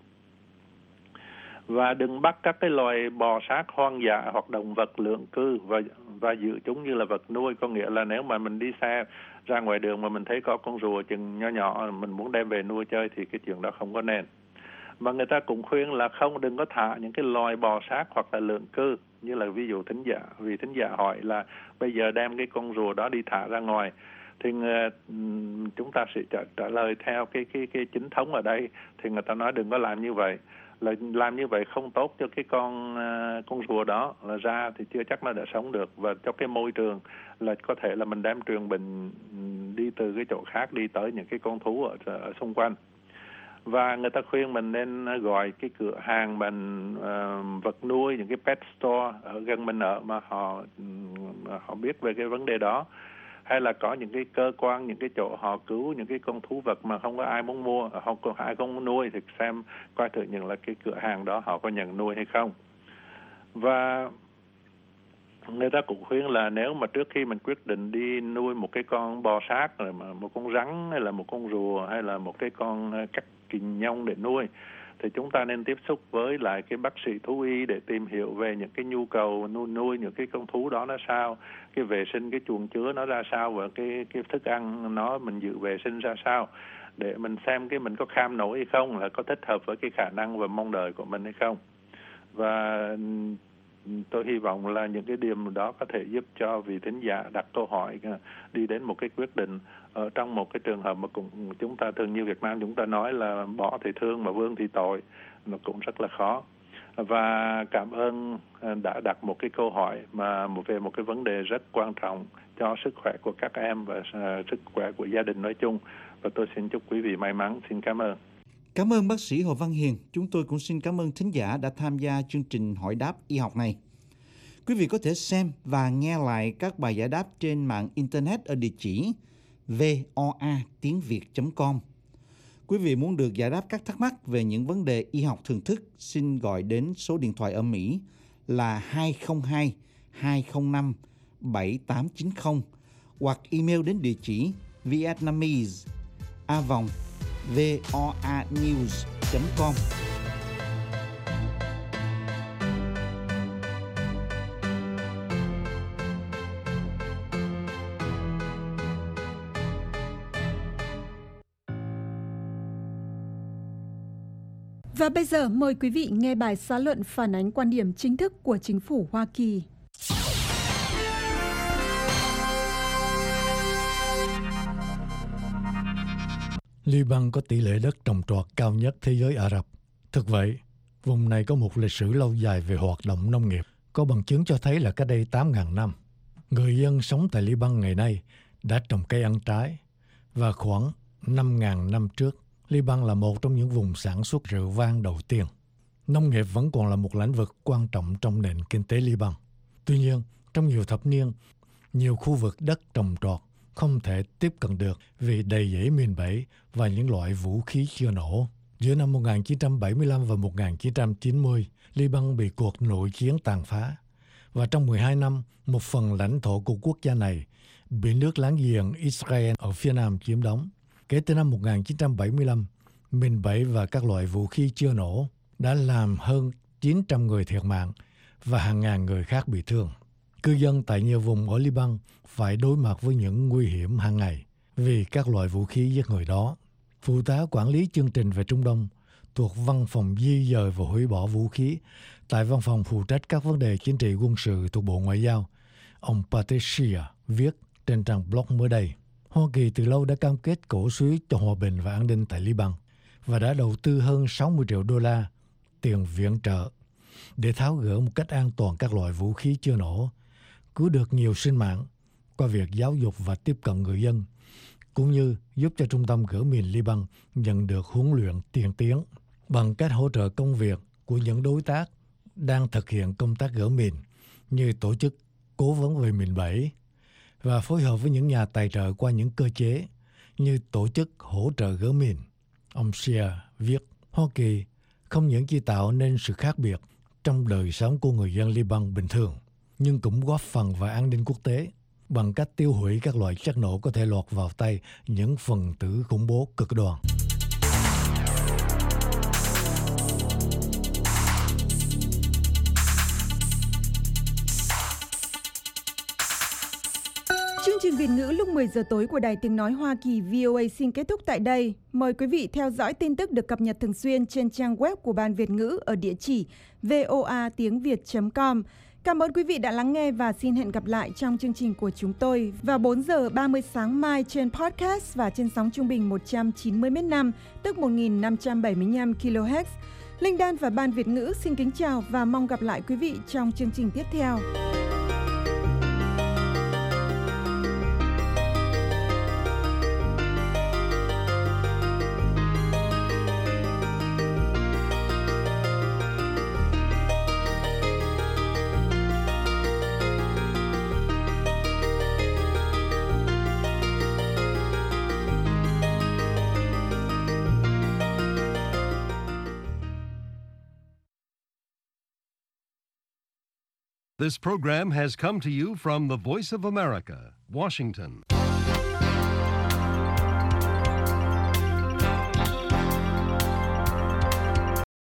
Và đừng bắt các cái loài bò sát hoang dã hoặc động vật lưỡng cư và và giữ chúng như là vật nuôi. Có nghĩa là nếu mà mình đi xe ra ngoài đường mà mình thấy có con rùa chừng nhỏ nhỏ mình muốn đem về nuôi chơi thì cái chuyện đó không có nên. Mà người ta cũng khuyên là không đừng có thả những cái loài bò sát hoặc là lưỡng cư, như là ví dụ thính giả, vì thính giả hỏi là bây giờ đem cái con rùa đó đi thả ra ngoài thì uh, chúng ta sẽ trả, trả lời theo cái cái cái chính thống ở đây, thì người ta nói đừng có làm như vậy, là làm như vậy không tốt cho cái con uh, con rùa đó, là ra thì chưa chắc nó đã sống được, và cho cái môi trường là có thể là mình đem truyền bệnh đi từ cái chỗ khác đi tới những cái con thú ở, ở xung quanh. Và người ta khuyên mình nên gọi cái cửa hàng mình uh, vật nuôi, những cái pet store ở gần mình ở mà họ họ biết về cái vấn đề đó, hay là có những cái cơ quan, những cái chỗ họ cứu những cái con thú vật mà không có ai muốn mua, không có ai không nuôi, thì xem coi thử những là cái cửa hàng đó họ có nhận nuôi hay không. Và người ta cũng khuyên là nếu mà trước khi mình quyết định đi nuôi một cái con bò sát, rồi mà một con rắn hay là một con rùa hay là một cái con cắt kình nhông để nuôi, thì chúng ta nên tiếp xúc với lại cái bác sĩ thú y để tìm hiểu về những cái nhu cầu nuôi nuôi những cái con thú đó nó sao, cái vệ sinh cái chuồng chứa nó ra sao, và cái cái thức ăn nó mình giữ vệ sinh ra sao, để mình xem cái mình có kham nổi hay không, là có thích hợp với cái khả năng và mong đợi của mình hay không. Và tôi hy vọng là những cái điểm đó có thể giúp cho vị thính giả đặt câu hỏi đi đến một cái quyết định ở trong một cái trường hợp mà cũng chúng ta thường như Việt Nam chúng ta nói là bỏ thì thương mà vương thì tội, nó cũng rất là khó. Và cảm ơn đã đặt một cái câu hỏi mà về một cái vấn đề rất quan trọng cho sức khỏe của các em và sức khỏe của gia đình nói chung. Và tôi xin chúc quý vị may mắn. Xin cảm ơn. Cảm ơn bác sĩ Hồ Văn Hiền. Chúng tôi cũng xin cảm ơn thính giả đã tham gia chương trình hỏi đáp y học này. Quý vị có thể xem và nghe lại các bài giải đáp trên mạng Internet ở địa chỉ voa tiếng việt chấm com. Quý vị muốn được giải đáp các thắc mắc về những vấn đề y học thường thức, xin gọi đến số điện thoại ở Mỹ là hai không hai hai không năm bảy tám chín không hoặc email đến địa chỉ vietnamese a vòng voanews chấm com. Và bây giờ mời quý vị nghe bài xã luận phản ánh quan điểm chính thức của chính phủ Hoa Kỳ. Liban có tỷ lệ đất trồng trọt cao nhất thế giới Ả Rập. Thực vậy, vùng này có một lịch sử lâu dài về hoạt động nông nghiệp. Có bằng chứng cho thấy là cách đây tám nghìn năm, người dân sống tại Liban ngày nay đã trồng cây ăn trái. Và khoảng năm nghìn năm trước, Liban là một trong những vùng sản xuất rượu vang đầu tiên. Nông nghiệp vẫn còn là một lĩnh vực quan trọng trong nền kinh tế Liban. Tuy nhiên, trong nhiều thập niên, nhiều khu vực đất trồng trọt không thể tiếp cận được vì đầy dẫy mìn bẫy và những loại vũ khí chưa nổ. Giữa năm một nghìn chín trăm bảy mươi lăm và một nghìn chín trăm chín mươi, Liban bị cuộc nội chiến tàn phá. Và trong mười hai năm, một phần lãnh thổ của quốc gia này bị nước láng giềng Israel ở phía nam chiếm đóng. Kể từ năm một nghìn chín trăm bảy mươi lăm, mìn bẫy và các loại vũ khí chưa nổ đã làm hơn chín trăm người thiệt mạng và hàng ngàn người khác bị thương. Cư dân tại nhiều vùng ở Liban phải đối mặt với những nguy hiểm hàng ngày vì các loại vũ khí giết người đó. Phụ tá quản lý chương trình về Trung Đông thuộc Văn phòng di dời và hủy bỏ vũ khí tại Văn phòng phụ trách các vấn đề chính trị quân sự thuộc Bộ Ngoại giao, ông Patricia viết trên trang blog mới đây. Hoa Kỳ từ lâu đã cam kết cổ suý cho hòa bình và an ninh tại Liban và đã đầu tư hơn sáu mươi triệu đô la tiền viện trợ để tháo gỡ một cách an toàn các loại vũ khí chưa nổ, cứu được nhiều sinh mạng qua việc giáo dục và tiếp cận người dân, cũng như giúp cho trung tâm gỡ mìn Liban nhận được huấn luyện tiên tiến bằng cách hỗ trợ công việc của những đối tác đang thực hiện công tác gỡ mìn như tổ chức cố vấn về mìn bẫy và phối hợp với những nhà tài trợ qua những cơ chế như tổ chức hỗ trợ gỡ mìn. Ông Shea viết, Hoa Kỳ không những chỉ tạo nên sự khác biệt trong đời sống của người dân Liban bình thường, nhưng cũng góp phần vào an ninh quốc tế bằng cách tiêu hủy các loại chất nổ có thể lọt vào tay những phần tử khủng bố cực đoan. Chương trình Việt ngữ lúc mười giờ tối của Đài Tiếng Nói Hoa Kỳ vê o a xin kết thúc tại đây. Mời quý vị theo dõi tin tức được cập nhật thường xuyên trên trang web của Ban Việt ngữ ở địa chỉ voa tiếng việt chấm com. Cảm ơn quý vị đã lắng nghe và xin hẹn gặp lại trong chương trình của chúng tôi vào bốn giờ ba mươi sáng mai trên podcast và trên sóng trung bình một trăm chín mươi mét năm, tức một nghìn năm trăm bảy mươi lăm ki lô héc. Linh Đan và Ban Việt ngữ xin kính chào và mong gặp lại quý vị trong chương trình tiếp theo. This program has come to you from the Voice of America, Washington.